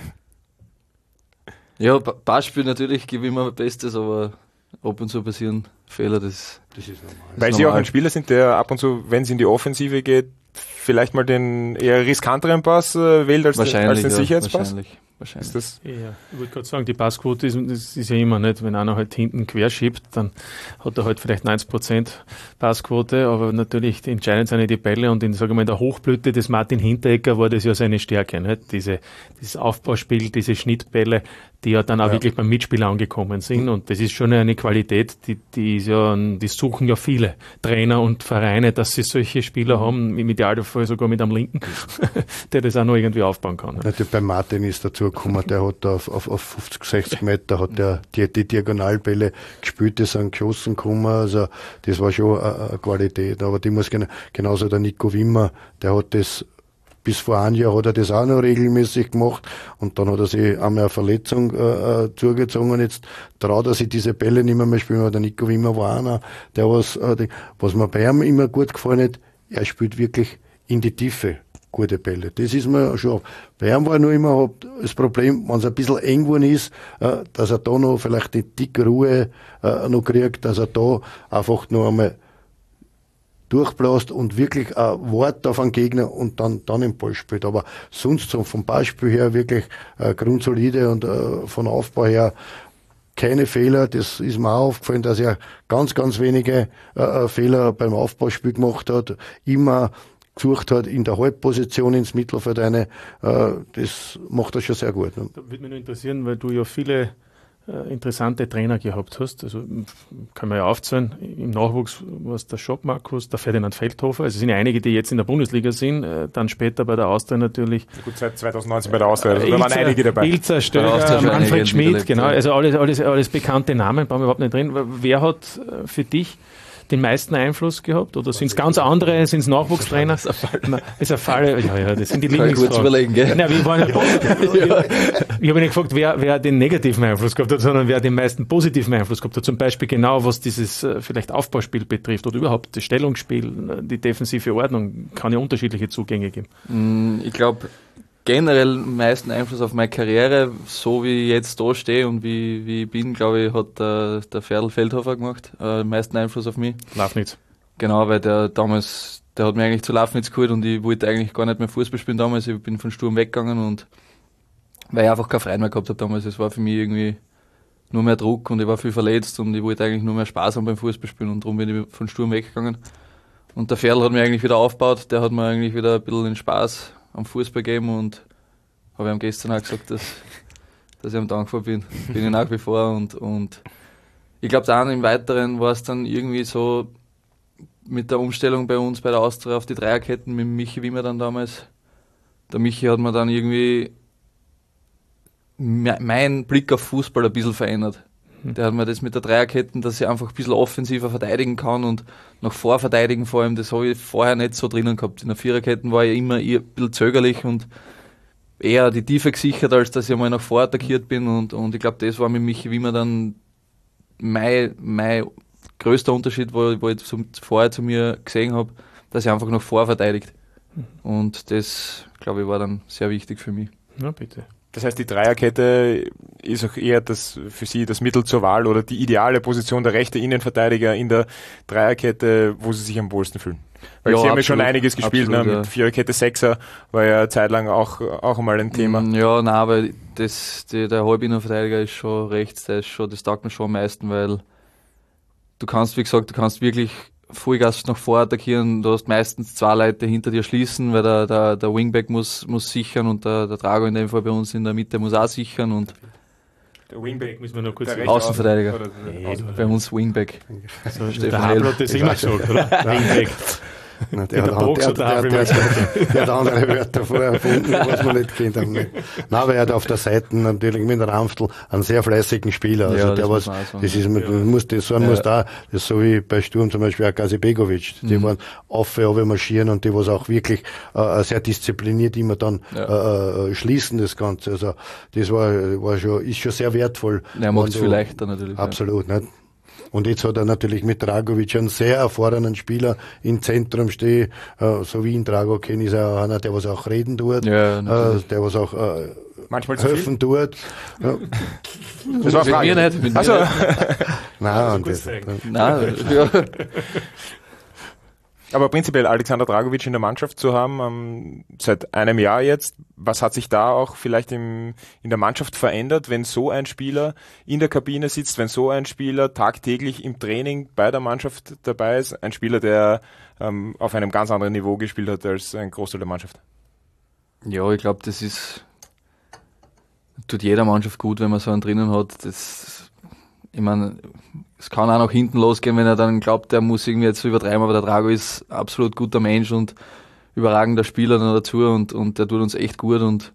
Ja, Pa- Passspiel natürlich gebe ich immer mein Bestes, aber ab und zu passieren Fehler, das, das ist normal. Weil Sie auch ein Spieler sind, der ab und zu, wenn es in die Offensive geht, vielleicht mal den eher riskanteren Pass äh, wählt als den, als wahrscheinlich, den ja, Sicherheitspass? wahrscheinlich, wahrscheinlich. Ist das Ja, ich wollte gerade sagen, die Passquote ist, das ist ja immer nicht, wenn einer halt hinten quer schiebt, dann hat er halt vielleicht neunzig Prozent Passquote, aber natürlich entscheidend sind ja die Bälle und in, sag ich mal, in der Hochblüte des Martin Hinteregger war das ja seine Stärke, nicht? Diese, dieses Aufbauspiel, diese Schnittbälle, die ja dann auch Ja. wirklich beim Mitspieler angekommen sind und das ist schon eine Qualität, die, die ist ja, die suchen ja viele Trainer und Vereine, dass sie solche Spieler haben, im Idealfall sogar mit einem Linken, der das auch noch irgendwie aufbauen kann. Natürlich bei Martin ist dazu gekommen, der hat da auf, auf, auf fünfzig, sechzig Meter hat der die, die Diagonalbälle gespielt, die sind geschossen gekommen, also das war schon eine, eine Qualität, aber die muss gena- genauso der Nico Wimmer, der hat das bis vor einem Jahr hat er das auch noch regelmäßig gemacht und dann hat er sich einmal eine Verletzung äh, äh, zugezogen und jetzt traut er sich diese Bälle nicht mehr, mehr spielen, weil der Nico Wimmer war einer, der was, äh, die, was mir bei ihm immer gut gefallen hat, er spielt wirklich in die Tiefe gute Bälle. Das ist mir schon, bei ihm war nur immer das Problem, wenn es ein bisschen eng geworden ist, äh, dass er da noch vielleicht die dicke Ruhe äh, noch kriegt, dass er da einfach noch einmal durchbläst und wirklich ein Wort auf einen Gegner und dann, dann im Ball spielt. Aber sonst so vom Beispiel her wirklich äh, grundsolide und äh, von Aufbau her keine Fehler. Das ist mir auch aufgefallen, dass er ganz, ganz wenige äh, Fehler beim Aufbauspiel gemacht hat. Immer gesucht hat in der Halbposition ins Mittelfeld eine. Äh, das macht er schon sehr gut. Ne? Da würde mich nur interessieren, weil du ja viele äh, interessante Trainer gehabt hast. Also kann man ja aufzählen. Im Nachwuchs war es der Schopp Markus, der Ferdinand Feldhofer. Also es sind ja einige, die jetzt in der Bundesliga sind. Äh, dann später bei der Austria natürlich. Gut, seit zweitausendneunzehn bei der Austria, also da waren einige dabei. Ilzer, Bei der Austria Stöger, schon einige Manfred Schmidt, miterlebt, genau. ja. Also alles, alles, alles bekannte Namen, brauchen wir überhaupt nicht drin. Wer hat äh, für dich den meisten Einfluss gehabt? Oder sind es ganz andere, sind es Nachwuchstrainer? Das ist eine Falle. Ja, ja, das sind die Kann ich kurz Lieblingsfragen. überlegen, gell? Nein, wir waren ja, ich habe nicht gefragt, wer, wer den negativen Einfluss gehabt hat, sondern wer den meisten positiven Einfluss gehabt hat. Zum Beispiel genau, was dieses äh, vielleicht Aufbauspiel betrifft oder überhaupt das Stellungsspiel, die defensive Ordnung, kann ja unterschiedliche Zugänge geben. Mm, Ich glaube, generell am meisten Einfluss auf meine Karriere, so wie ich jetzt da stehe und wie, wie ich bin, glaube ich, hat der, der Ferdl Feldhofer gemacht, äh, am meisten Einfluss auf mich. Lafnitz. Genau, weil der damals, der hat mich eigentlich zu Lafnitz geholt und ich wollte eigentlich gar nicht mehr Fußball spielen damals. Ich bin von Sturm weggegangen und weil ich einfach keinen Freund mehr gehabt habe damals. Es war für mich irgendwie nur mehr Druck und ich war viel verletzt und ich wollte eigentlich nur mehr Spaß haben beim Fußballspielen und darum bin ich von Sturm weggegangen. Und der Ferdl hat mich eigentlich wieder aufgebaut, der hat mir eigentlich wieder ein bisschen den Spaß am Fußball gegeben und habe ihm gestern auch gesagt, dass, dass ich ihm dankbar bin. Bin ich nach wie vor und, und ich glaube, dann im Weiteren war es dann irgendwie so mit der Umstellung bei uns bei der Austria auf die Dreierketten mit Michi Wimmer dann damals. Der Michi hat mir dann irgendwie me- meinen Blick auf Fußball ein bisschen verändert. Der hat mir das mit der Dreierketten, dass ich einfach ein bisschen offensiver verteidigen kann und nach vorverteidigen vor allem, das habe ich vorher nicht so drinnen gehabt. In der Viererketten war ich immer eher ein bisschen zögerlich und eher die Tiefe gesichert, als dass ich einmal nach vor attackiert bin und, und ich glaube, das war mit Michi Wimmer dann mein, mein größter Unterschied, wo, wo ich zum, vorher zu mir gesehen habe, dass er einfach nach vor verteidigt. Und das, glaube ich, war dann sehr wichtig für mich. Na bitte. Das heißt, die Dreierkette ist auch eher das für Sie das Mittel zur Wahl oder die ideale Position der rechte Innenverteidiger in der Dreierkette, wo Sie sich am wohlsten fühlen. Weil Ja, Sie haben ja absolut, schon einiges gespielt, absolut, ne? ja. Mit Viererkette, Sechser war ja zeitlang auch, auch einmal ein Thema. Mm, Ja, nein, aber das, die, der Halbinnenverteidiger ist schon rechts, der ist schon, das taugt mir schon am meisten, weil du kannst, wie gesagt, du kannst wirklich Vollgas nach vor attackieren, du hast meistens zwei Leute hinter dir schließen, weil der, der, der Wingback muss, muss sichern und der, der Drago in dem Fall bei uns in der Mitte muss auch sichern und Der Wingback Müssen wir noch kurz der sagen. rechte Außenverteidiger. Außen- oder- Nee, Außen- bei uns Wingback. So, Stefan der Habel Hell. hat das immer gesagt, oder? Wingback. Na, der, hat, der, der, der, der, der hat andere Wörter vorher erfunden, was man nicht kennt haben. Nein, weil er hat auf der Seite natürlich mit Ramstl einen sehr fleißigen Spieler. Also ja, der was, das ist, man ja. muss das sagen, ja. muss da, das ist so wie bei Sturm zum Beispiel auch Gazibegovic, die mhm. waren auf und marschieren und die was auch wirklich äh, sehr diszipliniert immer dann ja. äh, schließen das Ganze. Also das war, war schon, ist schon sehr wertvoll. Er macht es viel leichter natürlich. Absolut, ja. Nicht? Und jetzt hat er natürlich mit Dragovic einen sehr erfahrenen Spieler im Zentrum stehen, äh, so wie ihn Drago kenne, ist er einer, der was auch reden tut, ja, äh, der was auch äh, manchmal helfen tut. Ja. Das war Frage. Mit mir nicht. Mit also, mir Nein, das, das, nein, ja. Aber prinzipiell Alexander Dragovic in der Mannschaft zu haben, ähm, seit einem Jahr jetzt, was hat sich da auch vielleicht im, in der Mannschaft verändert, wenn so ein Spieler in der Kabine sitzt, wenn so ein Spieler tagtäglich im Training bei der Mannschaft dabei ist, ein Spieler, der ähm, auf einem ganz anderen Niveau gespielt hat als ein Großteil der Mannschaft? Ja, ich glaube, das ist tut jeder Mannschaft gut, wenn man so einen drinnen hat. Das, ich meine, es kann auch nach hinten losgehen, wenn er dann glaubt, der muss irgendwie jetzt übertreiben, aber der Drago ist absolut guter Mensch und überragender Spieler dann dazu und, und der tut uns echt gut und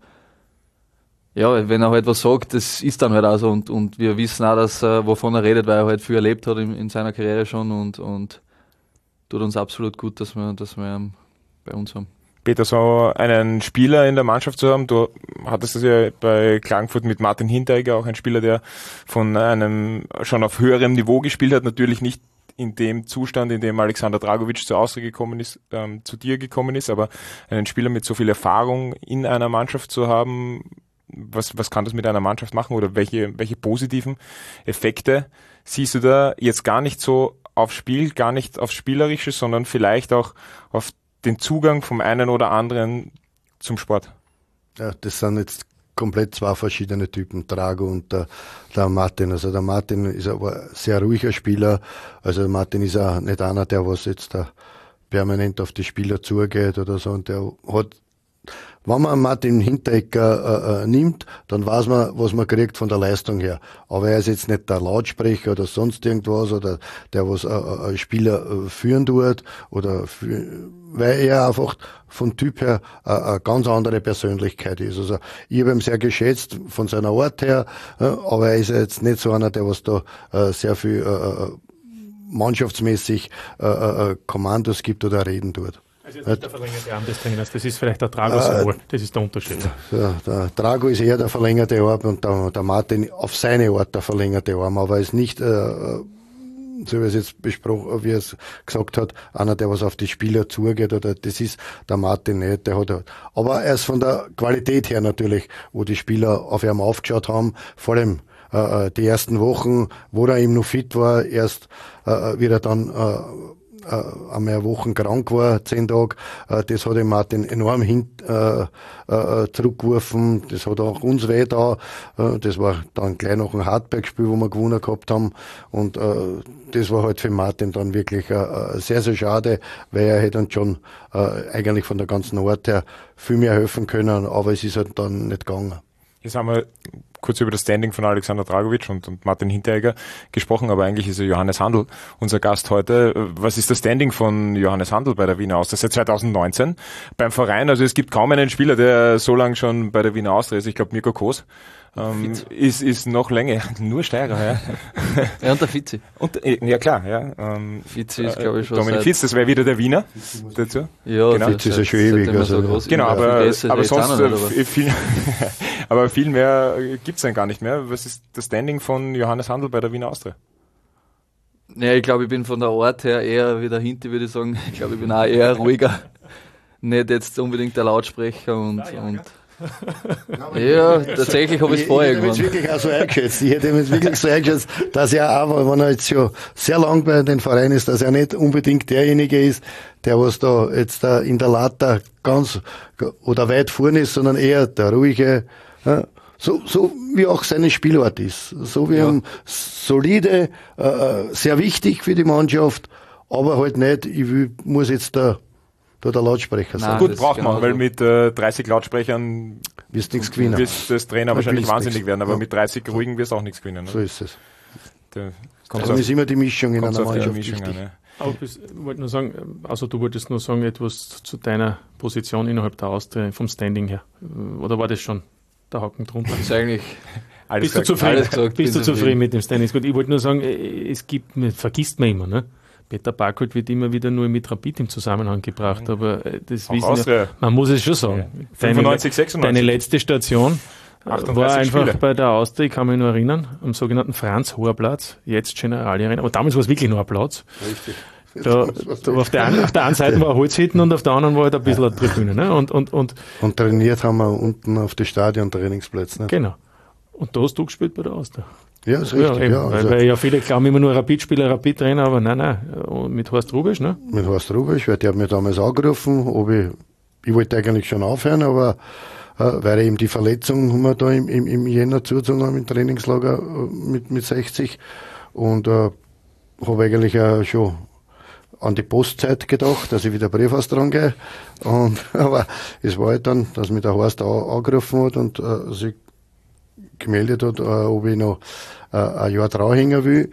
ja, wenn er halt was sagt, das ist dann halt auch so und, und wir wissen auch, dass, wovon er redet, weil er halt viel erlebt hat in, in seiner Karriere schon und, und tut uns absolut gut, dass wir, dass wir ihn bei uns haben. Peter, so einen Spieler in der Mannschaft zu haben, du hattest es ja bei Klagenfurt mit Martin Hinteregger, auch ein Spieler, der von einem schon auf höherem Niveau gespielt hat, natürlich nicht in dem Zustand, in dem Alexander Dragovic zur Austria gekommen ist, ähm, zu dir gekommen ist, aber einen Spieler mit so viel Erfahrung in einer Mannschaft zu haben, was, was kann das mit einer Mannschaft machen oder welche, welche positiven Effekte siehst du da jetzt gar nicht so aufs Spiel, gar nicht aufs Spielerische, sondern vielleicht auch auf den Zugang vom einen oder anderen zum Sport? Ja, das sind jetzt komplett zwei verschiedene Typen, Drago und der, der Martin. Also der Martin ist aber ein sehr ruhiger Spieler. Also der Martin ist auch nicht einer, der was jetzt da permanent auf die Spieler zugeht oder so. Und der hat, wenn man Martin Hinteregger äh, äh, nimmt, dann weiß man, was man kriegt von der Leistung her. Aber er ist jetzt nicht der Lautsprecher oder sonst irgendwas oder der, was äh, äh, Spieler äh, führen tut oder für, weil er einfach vom Typ her äh, eine ganz andere Persönlichkeit ist. Also ich habe ihn sehr geschätzt von seiner Art her, äh, aber er ist jetzt nicht so einer, der was da äh, sehr viel äh, mannschaftsmäßig äh, äh, Kommandos gibt oder reden tut. Also jetzt nicht der verlängerte Arm des Trainers, das ist vielleicht der Drago-Symbol, das ist der Unterschied. Ja, der Drago ist eher der verlängerte Arm und der, der Martin auf seine Art der verlängerte Arm, aber ist nicht, äh, so wie es jetzt besprochen, wie er es gesagt hat, einer, der was auf die Spieler zugeht, oder das ist der Martin nicht, der hat, aber er ist von der Qualität her natürlich, wo die Spieler auf ihn aufgeschaut haben, vor allem äh, die ersten Wochen, wo er eben noch fit war, erst äh, wieder dann äh, äh, einmal Wochen krank war, zehn Tage, äh, das hat den Martin enorm hin, äh, äh, zurückgeworfen, das hat auch uns weh da, äh, das war dann gleich noch ein Hartberg-Spiel, wo wir gewonnen gehabt haben und äh, das war halt für Martin dann wirklich äh, sehr, sehr schade, weil er hätte uns schon äh, eigentlich von der ganzen Art her viel mehr helfen können, aber es ist halt dann nicht gegangen. Jetzt haben wir kurz über das Standing von Alexander Dragovic und, und Martin Hinteregger gesprochen, aber eigentlich ist ja Johannes Handl unser Gast heute. Was ist das Standing von Johannes Handl bei der Wiener Austria seit zwanzig neunzehn beim Verein? Also es gibt kaum einen Spieler, der so lange schon bei der Wiener Austria ist. Ich glaube, Mirko Kos ähm, ist, ist noch länger, nur Steirer. Ja, ja und der Vizi. Und, ja klar, ja. Ähm, Vizi ist, glaube ich, schon Dominik Fitz, das wäre wieder der Wiener dazu. Ja, genau. Vizi ist ja schon ewig. Also, so genau, ja, aber, Gäste, aber sonst nicht, äh, viel, aber viel mehr gibt's dann gar nicht mehr. Was ist das Standing von Johannes Handl bei der Wiener Austria? Ja, ich glaube, ich bin von der Art her eher wie der Hinti, würde ich sagen. Ich glaube, ich bin auch eher ruhiger. Nicht jetzt unbedingt der Lautsprecher und, und ja, tatsächlich habe ich es vorher gemacht. Ich hätte mich wirklich auch so eingeschätzt. Ich hätte mich wirklich so eingeschätzt, dass er auch, wenn er jetzt schon sehr lang bei den Vereinen ist, dass er nicht unbedingt derjenige ist, der was da jetzt da in der Latte ganz oder weit vorne ist, sondern eher der ruhige, ja, so, so wie auch seine Spielart ist. So wie ja. ein solide, äh, sehr wichtig für die Mannschaft, aber halt nicht, ich will, muss jetzt da da der Lautsprecher sein. Gut, braucht man, genau weil so. mit äh, dreißig Lautsprechern wirst du nichts gewinnen. Wirst das Trainer Man wahrscheinlich wahnsinnig nix. werden, aber ja. mit dreißig ruhigen wirst du auch nichts gewinnen. Ne? So ist es. Da kommt also ist immer die Mischung in einer Mannschaft Mischung an, ja. Aber ich wollte nur sagen, also du wolltest nur sagen, etwas zu deiner Position innerhalb der Austria, vom Standing her. Oder war das schon der Haken drunter? Das ist eigentlich alles Bist du zufrieden, alles gesagt, Bist du zufrieden. zufrieden mit dem Standing? Gut, ich wollte nur sagen, es gibt, vergisst man immer, ne? Peter Barchold wird immer wieder nur mit Rapid im Zusammenhang gebracht, aber das Auch wissen Austria. wir, man muss es schon sagen. Ja. Deine, fünfundneunzig, sechsundneunzig. Deine letzte Station war einfach Spiele. bei der Austria, ich kann mich nur erinnern, am sogenannten Franz-Hoher-Platz, jetzt Generali-Arena, aber damals war es wirklich nur ein Platz. Richtig. Da, da auf, der einen, auf der einen Seite war Holzhütten und auf der anderen war halt ein bisschen eine Tribüne. Ne? Und, und, und, Und trainiert haben wir unten auf die Stadion-Trainingsplätze. Ne? Genau. Und da hast du gespielt bei der Austria. Ja, ist richtig. Ja, eben, ja, weil, also weil ja viele glauben immer nur Rapid-Spieler, Rapid-Trainer, aber nein, nein, und mit Horst Rubisch, ne? mit Horst Rubisch, weil der hat mich damals angerufen, ob ich, ich wollte eigentlich schon aufhören, aber äh, weil eben die Verletzung haben wir da im, im, im Jänner zugezogen haben, im Trainingslager äh, mit, mit sechzig und äh, habe eigentlich auch schon an die Postzeit gedacht, dass ich wieder Briefhaus dran gehe. Und, aber es war halt dann, dass mich der Horst auch angerufen hat und äh, sich gemeldet hat, äh, ob ich noch äh, ein Jahr dranhängen will.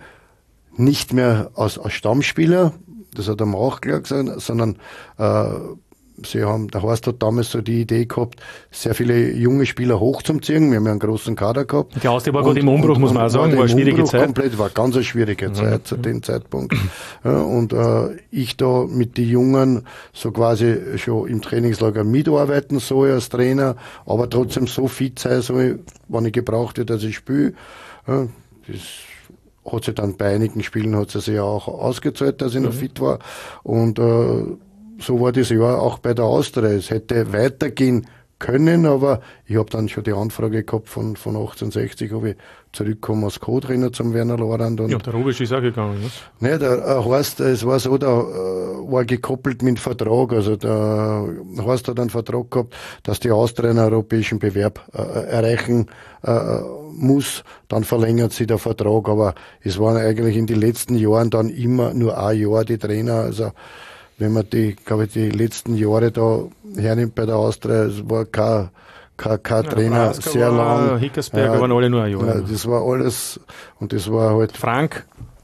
Nicht mehr als, als Stammspieler, das hat er mir auch klar gesagt, sondern äh, sie haben, der Horst hat damals so die Idee gehabt, sehr viele junge Spieler hochzuziehen. Wir haben ja einen großen Kader gehabt. Die Austria war gerade im Umbruch, und, muss man auch sagen, war war eine schwierige Umbruch Zeit. Komplett, war ganz eine schwierige Zeit Mhm. zu dem Zeitpunkt. Ja, und äh, ich da mit den Jungen so quasi schon im Trainingslager mitarbeiten soll als Trainer, aber trotzdem so fit sein soll, wann ich gebraucht hätte, dass ich spiele. Ja, das hat sich dann bei einigen Spielen hat es sich ja auch ausgezahlt, dass ich noch Mhm. fit war. Und äh, so war das Jahr auch bei der Austria. Es hätte weitergehen können, aber ich habe dann schon die Anfrage gehabt von, von achtzehnhundertsechzig, ob ich zurückkomme als Co-Trainer zum Werner Lorand. Und Ja, der Rubisch ist auch gegangen. Ne? ne, der äh, Horst, es war so, da äh, war gekoppelt mit Vertrag. Also der Horst hat einen Vertrag gehabt, dass die Austria einen europäischen Bewerb äh, erreichen äh, muss. Dann verlängert sie der Vertrag, aber es waren eigentlich in den letzten Jahren dann immer nur ein Jahr die Trainer. Also wenn man die, glaube ich, die letzten Jahre da hernimmt bei der Austria, es war kein, kein, kein Ja, Trainer Blasker sehr war, lang. Hickersberger Ja, waren alle nur ein Jahr. Ja, das war alles, und das war halt, Frank,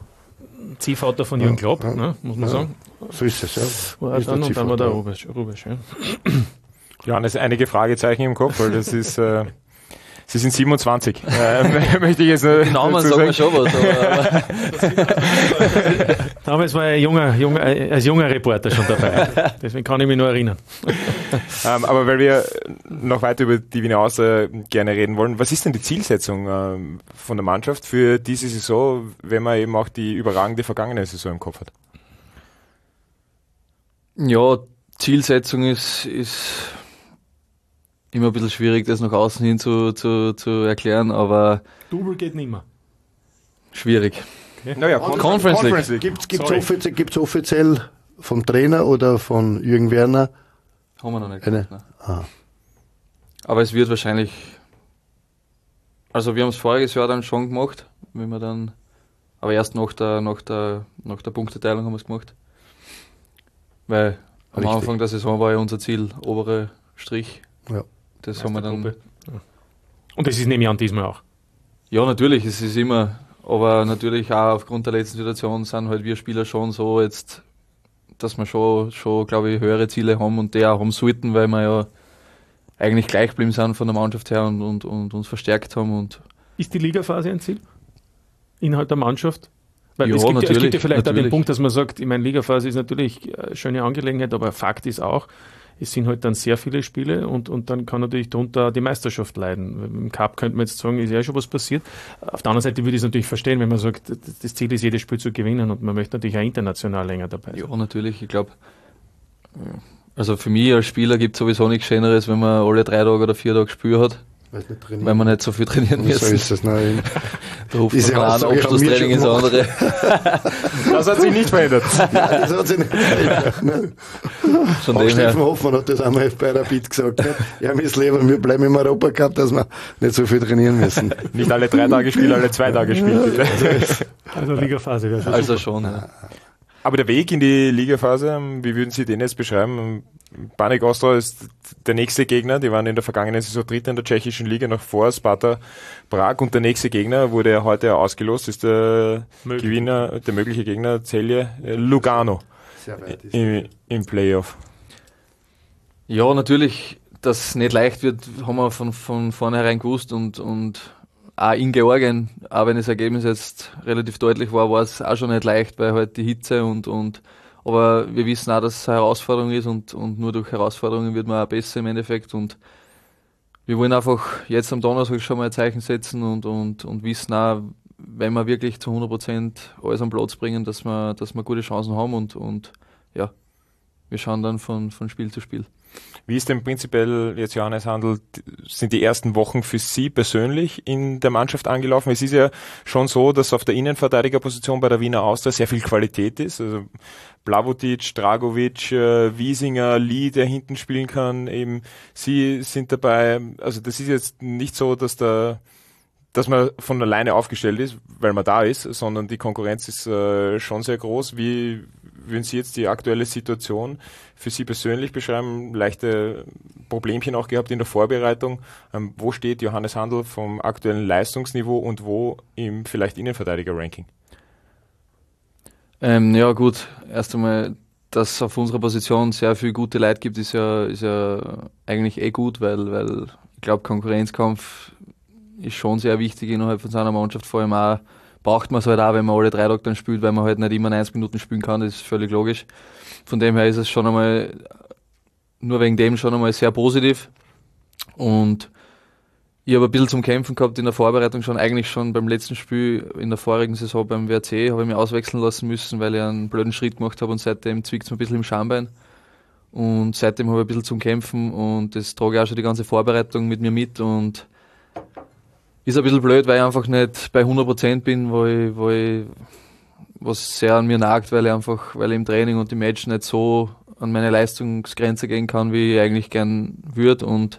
Ziehvater von Jürgen Klopp, ja, ne, muss man ja. sagen. so ist es, ja. War Ist dann, der und dann war der Ziehvater. Rubisch. Rubisch ja. Johannes, einige Fragezeichen im Kopf, weil das ist, äh, Sie sind siebenundzwanzig. äh, möchte ich jetzt nur Die Namen dazu sagen wir sagen. schon was, aber Damals war ein junger, junger, als junger Reporter schon dabei. Deswegen kann ich mich nur erinnern. Ähm, aber weil wir noch weiter über die Wiener Austria gerne reden wollen, was ist denn die Zielsetzung ähm, von der Mannschaft für diese Saison, wenn man eben auch die überragende vergangene Saison im Kopf hat? ja, Zielsetzung ist, ist immer ein bisschen schwierig, das nach außen hin zu, zu, zu erklären, aber Double geht nicht mehr. schwierig. Naja, Conference League. Gibt's, gibt's, Sorry. offiziell, gibt's offiziell vom Trainer oder von Jürgen Werner? Haben wir noch nicht Eine? gemacht, ne? Ah. Aber es wird wahrscheinlich, also wir haben es voriges Jahr dann schon gemacht, wenn wir dann, aber erst nach der, nach der, nach der Punkteteilung haben wir es gemacht. Weil am Richtig. Anfang der Saison war ja unser Ziel, obere Strich. Ja. Das haben wir dann. Gruppe. Ja. Und das ist nämlich an diesmal auch. Ja, natürlich, es ist immer, aber natürlich auch aufgrund der letzten Situation sind halt wir Spieler schon so jetzt, dass wir schon, schon glaube ich, höhere Ziele haben und die auch haben sollten, weil wir ja eigentlich gleich geblieben sind von der Mannschaft her und, und, und uns verstärkt haben. Und Ist die Ligaphase ein Ziel? Innerhalb der Mannschaft? Weil Ja, es, gibt, ja- es gibt ja natürlich, vielleicht auch den natürlich. Punkt, dass man sagt, ich meine, Ligaphase ist natürlich eine schöne Angelegenheit, aber Fakt ist auch, es sind halt dann sehr viele Spiele und, und dann kann natürlich darunter die Meisterschaft leiden. Im Cup könnte man jetzt sagen, ist ja schon was passiert. Auf der anderen Seite würde ich es natürlich verstehen, wenn man sagt, das Ziel ist, jedes Spiel zu gewinnen und man möchte natürlich auch international länger dabei sein. ja, natürlich, ich glaube, also für mich als Spieler gibt es sowieso nichts Schöneres, wenn man alle drei Tage oder vier Tage Spiel hat, Weiß nicht trainieren. weil man nicht so viel trainieren so müssen. ist es. Nein. Da ruft Diese man an, Aussage haben wir Abschlusstraining schon ins gemacht. andere. Das hat sich nicht verändert. Ja, das hat sich nicht verändert. Ne? Von Auch dem Steffen her, Hoffmann hat das einmal bei Rapid gesagt. Ne? Ja, mir ist lieber, wir bleiben im Europacup, dass wir nicht so viel trainieren müssen. Nicht alle drei Tage spielen, alle zwei Tage spielen. Bitte. Also Ligaphase wäre schon also schon. Ja. Aber der Weg in die Ligaphase, wie würden Sie den jetzt beschreiben? Baník Ostrava ist der nächste Gegner, die waren in der vergangenen Saison Dritter in der tschechischen Liga, noch vor Sparta Prag, und der nächste Gegner wurde ja heute ausgelost, ist der Möglich. Gewinner, der mögliche Gegner Celje Lugano im, im Playoff. Ja, natürlich, dass es nicht leicht wird, haben wir von, von vornherein gewusst, und, und auch in Georgien, auch wenn das Ergebnis jetzt relativ deutlich war, war es auch schon nicht leicht, weil halt die Hitze und, und aber wir wissen auch, dass es eine Herausforderung ist, und, und nur durch Herausforderungen wird man auch besser im Endeffekt, und wir wollen einfach jetzt am Donnerstag schon mal ein Zeichen setzen und, und, und wissen auch, wenn wir wirklich zu hundert Prozent alles am Platz bringen, dass wir, dass wir gute Chancen haben, und, und ja, wir schauen dann von, von Spiel zu Spiel. Wie ist denn prinzipiell jetzt Johannes Handl, sind die ersten Wochen für Sie persönlich in der Mannschaft angelaufen? Es ist ja schon so, dass auf der Innenverteidigerposition bei der Wiener Austria sehr viel Qualität ist. Also Blavotic, Dragovic, äh, Wiesinger, Lee, der hinten spielen kann, eben Sie sind dabei. Also das ist jetzt nicht so, dass da dass man von alleine aufgestellt ist, weil man da ist, sondern die Konkurrenz ist äh, schon sehr groß. Wie würden Sie jetzt die aktuelle Situation für Sie persönlich beschreiben? Leichte Problemchen auch gehabt in der Vorbereitung. Ähm, wo steht Johannes Handl vom aktuellen Leistungsniveau und wo im vielleicht Innenverteidiger-Ranking? Ähm, ja gut, erst einmal, dass es auf unserer Position sehr viele gute Leute gibt, ist ja, ist ja eigentlich eh gut, weil, weil ich glaube, Konkurrenzkampf ist schon sehr wichtig innerhalb von seiner Mannschaft. Vor allem auch braucht man es halt auch, wenn man alle drei Tage dann spielt, weil man halt nicht immer neunzig Minuten spielen kann, das ist völlig logisch. Von dem her ist es schon einmal, nur wegen dem schon einmal sehr positiv. Und ich habe ein bisschen zum Kämpfen gehabt in der Vorbereitung schon, eigentlich schon beim letzten Spiel in der vorigen Saison beim W R C, habe ich mich auswechseln lassen müssen, weil ich einen blöden Schritt gemacht habe, und seitdem zwickt es mir ein bisschen im Schambein. Und seitdem habe ich ein bisschen zum Kämpfen, und das trage ich auch schon die ganze Vorbereitung mit mir mit, und ist ein bisschen blöd, weil ich einfach nicht bei hundert Prozent bin, wo ich, wo ich was sehr an mir nagt, weil ich einfach, weil ich im Training und im Match nicht so an meine Leistungsgrenze gehen kann, wie ich eigentlich gern würde, und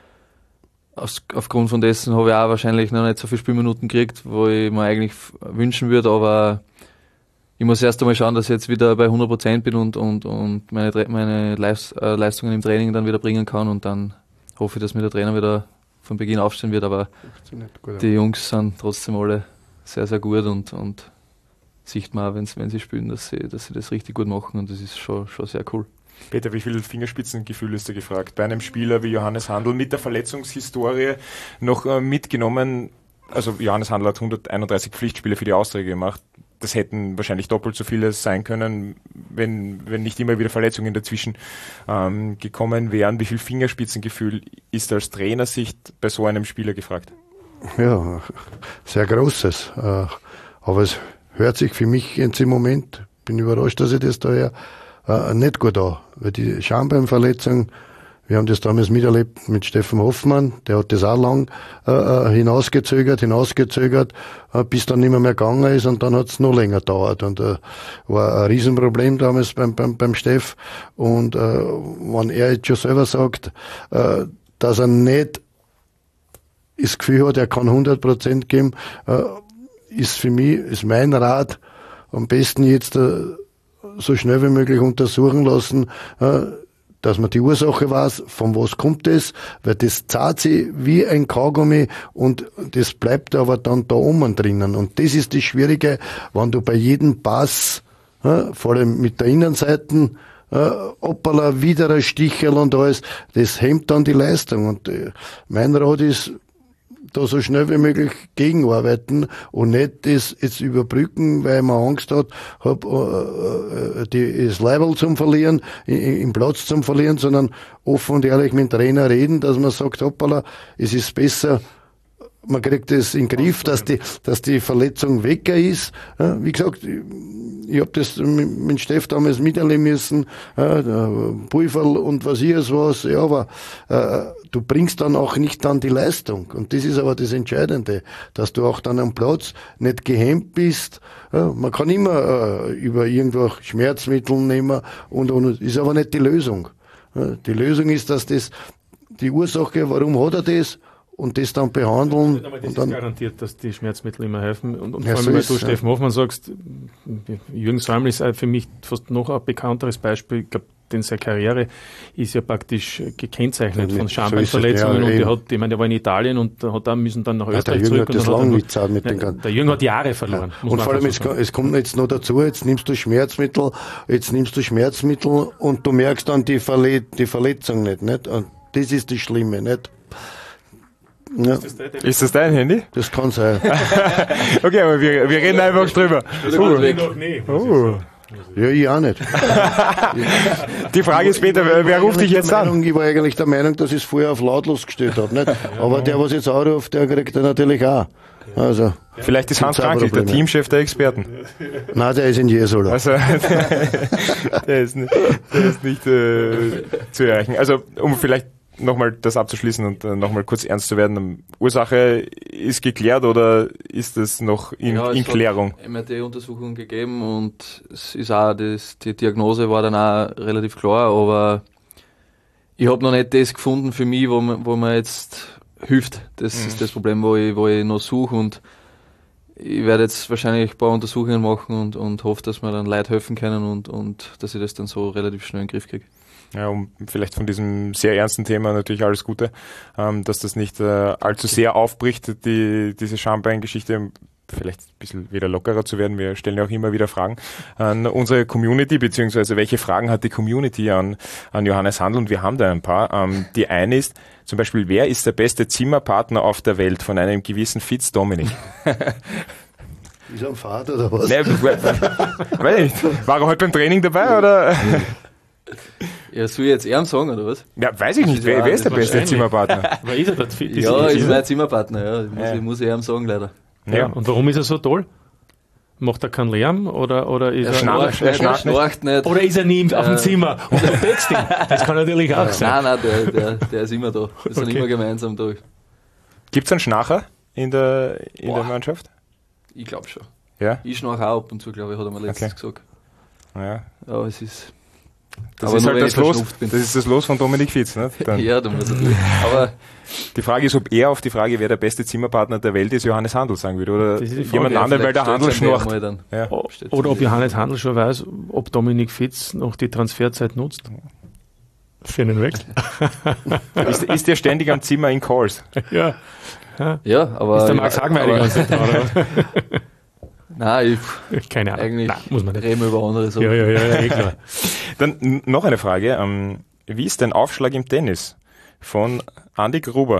aus, aufgrund von dessen habe ich auch wahrscheinlich noch nicht so viele Spielminuten gekriegt, wo ich mir eigentlich wünschen würde, aber ich muss erst einmal schauen, dass ich jetzt wieder bei hundert Prozent bin und, und, und meine, meine Leistungen im Training dann wieder bringen kann, und dann hoffe ich, dass mir der Trainer wieder von Beginn aufstehen wird, aber die Jungs sind trotzdem alle sehr, sehr gut, und, und sieht man auch, wenn sie spielen, dass sie, dass sie das richtig gut machen, und das ist schon, schon sehr cool. Peter, wie viel Fingerspitzengefühl ist da gefragt? Bei einem Spieler wie Johannes Handl mit der Verletzungshistorie noch äh, mitgenommen, also Johannes Handl hat hunderteinunddreißig Pflichtspiele für die Austria gemacht. Das hätten wahrscheinlich doppelt so viele sein können, wenn, wenn nicht immer wieder Verletzungen dazwischen ähm, gekommen wären. Wie viel Fingerspitzengefühl ist aus Trainersicht bei so einem Spieler gefragt? Ja, sehr großes. Aber es hört sich für mich jetzt im Moment, bin überrascht, dass ich das daher nicht gut an. Weil die Schambeinverletzung, wir haben das damals miterlebt mit Steffen Hoffmann, der hat das auch lang äh, hinausgezögert, hinausgezögert, äh, bis dann nicht mehr, mehr gegangen ist, und dann hat es noch länger gedauert, und äh, war ein Riesenproblem damals beim, beim, beim Steff, und äh, wenn er jetzt schon selber sagt, äh, dass er nicht das Gefühl hat, er kann hundert Prozent geben, äh, ist für mich, ist mein Rat, am besten jetzt äh, so schnell wie möglich untersuchen lassen, äh, dass man die Ursache weiß, von was kommt das, weil das zahlt sich wie ein Kaugummi, und das bleibt aber dann da oben drinnen. Und das ist das Schwierige, wenn du bei jedem Pass, äh, vor allem mit der Innenseite, äh, hoppala, wieder ein Stichel und alles, das hemmt dann die Leistung. Und äh, mein Rat ist, da so schnell wie möglich gegenarbeiten und nicht das jetzt überbrücken, weil man Angst hat, hab, äh, die, das Leibel zum Verlieren, im Platz zum Verlieren, sondern offen und ehrlich mit dem Trainer reden, dass man sagt, hoppala, es ist besser, man kriegt das in den Griff, dass die, dass die Verletzung weg ist. Ja, wie gesagt, ich, ich habe das mit, mit Steff damals miterleben müssen, ja, Pulverl und was ich es was, ja, aber äh, du bringst dann auch nicht dann die Leistung. Und das ist aber das Entscheidende, dass du auch dann am Platz nicht gehemmt bist. Ja, man kann immer äh, über irgendwelche Schmerzmittel nehmen, und, und ist aber nicht die Lösung. Ja, die Lösung ist, dass das die Ursache, warum hat er das, und das dann behandeln. Aber das und ist dann garantiert, dass die Schmerzmittel immer helfen. Und, und ja, vor allem, so weil ist, du ja. Steffen Hoffmann sagst, Jürgen Säuml ist für mich fast noch ein bekannteres Beispiel. Ich glaube, denn seine Karriere ist ja praktisch gekennzeichnet Ja, von so Schambeinverletzungen ist es, ja, und der eben. hat, ich meine, der war in Italien und hat da müssen dann nach Ja, Österreich der Jürgen zurück. hat das und dann lang er nicht zahlt mit noch, den ja, ganzen. der Jürgen hat Jahre verloren. muss Und man vor allem, einfach jetzt, so sagen. es kommt jetzt noch dazu, jetzt nimmst du Schmerzmittel, jetzt nimmst du Schmerzmittel und du merkst dann die, Verle die Verletzung nicht, nicht? Und das ist das Schlimme, nicht? Ja, Ist das dein Handy? das kann sein. Okay, aber wir, wir reden einfach drüber. Uh, uh. Ja, ich auch nicht. Die Frage ist, Peter, wer, wer ruft dich jetzt der an? Meinung, ich war eigentlich der Meinung, dass ich es vorher auf lautlos gestellt habe, nicht? Aber der, was jetzt anruft, der kriegt er natürlich auch. Also, Vielleicht ist Hans Gibt's auch Frankl, der Probleme. Teamchef der Experten. nein, der ist in Jesolo. Also, der ist nicht, der ist nicht äh, zu erreichen. Also, um vielleicht nochmal das abzuschließen und äh, nochmal kurz ernst zu werden, Ursache ist geklärt oder ist das noch in, Ja, in es Klärung? hat M R T-Untersuchung gegeben und es ist auch das, die Diagnose war dann auch relativ klar, aber ich habe noch nicht das gefunden für mich, wo man, wo man jetzt hilft. Das Mhm. ist das Problem, wo ich, wo ich noch suche und ich werde jetzt wahrscheinlich ein paar Untersuchungen machen und, und hoffe, dass mir dann Leute helfen können und, und dass ich das dann so relativ schnell in den Griff kriege. Ja, um vielleicht von diesem sehr ernsten Thema natürlich alles Gute, ähm, dass das nicht äh, allzu sehr aufbricht, die, diese Schambeingeschichte, vielleicht ein bisschen wieder lockerer zu werden. Wir stellen ja auch immer wieder Fragen an unsere Community, beziehungsweise welche Fragen hat die Community an, an Johannes Handl, und wir haben da ein paar. Ähm, die eine ist zum Beispiel, wer ist der beste Zimmerpartner auf der Welt von einem gewissen Fitz Dominik? Ist er am Fahrt oder was? Nee, weiß nicht. War er heute beim Training dabei oder? Ja, soll ich jetzt eher sagen, oder was? Ja, weiß ich nicht. ist Wer, ja- wer ist der das beste wahrscheinlich. Zimmerpartner? Aber ist er das? Ist Ja, er- ist ist mein er- Zimmerpartner, ja. Muss, Ja. Ich, muss ich ihm sagen, leider. ja. Und warum ist er so toll? Macht er keinen Lärm oder, oder ist Er er, schnarcht. schnarcht er nicht, er schnarcht nicht. schnarcht nicht. oder ist er nie auf dem Äh. Zimmer und er textet ihn? Das kann natürlich auch sein. Nein, nein, der, der, der ist immer da. Wir sind Okay. immer gemeinsam da. Gibt es einen Schnarcher in der, in der Boah. Mannschaft? Ich glaube schon. Ja? Ich schnarche auch ab und zu, glaube ich, hat er mir letztens Okay. gesagt. Ja. Aber es ist. Das aber ist nur, halt wenn das ich Los. verschnupft bin. Das ist das Los von Dominik Fitz. Ne? Dann. Ja, da muss er durch. Aber Die Frage ist, ob er auf die Frage, wer der beste Zimmerpartner der Welt ist, Johannes Handl sagen würde. Oder Das ist die Frage. jemand Ja, anderen, weil der vielleicht Handl stellt's ihm schnurcht. mal dann. Ja. O- Steht Oder ob zu. Johannes Handl schon weiß, ob Dominik Fitz noch die Transferzeit nutzt. Für einen Wechsel. Ist, ist der ständig am Zimmer in Calls? Ja. Ja, aber. Ist der Max Hagmeier die aber- ganze Zeit da, oder was? Nein, ich, Keine Ahnung. eigentlich Nein, muss man nicht. reden wir über andere Sachen. Ja, ja, ja, ja, eh klar. Dann n- noch eine Frage. Ähm, wie ist dein Aufschlag im Tennis? Von Andi Gruber.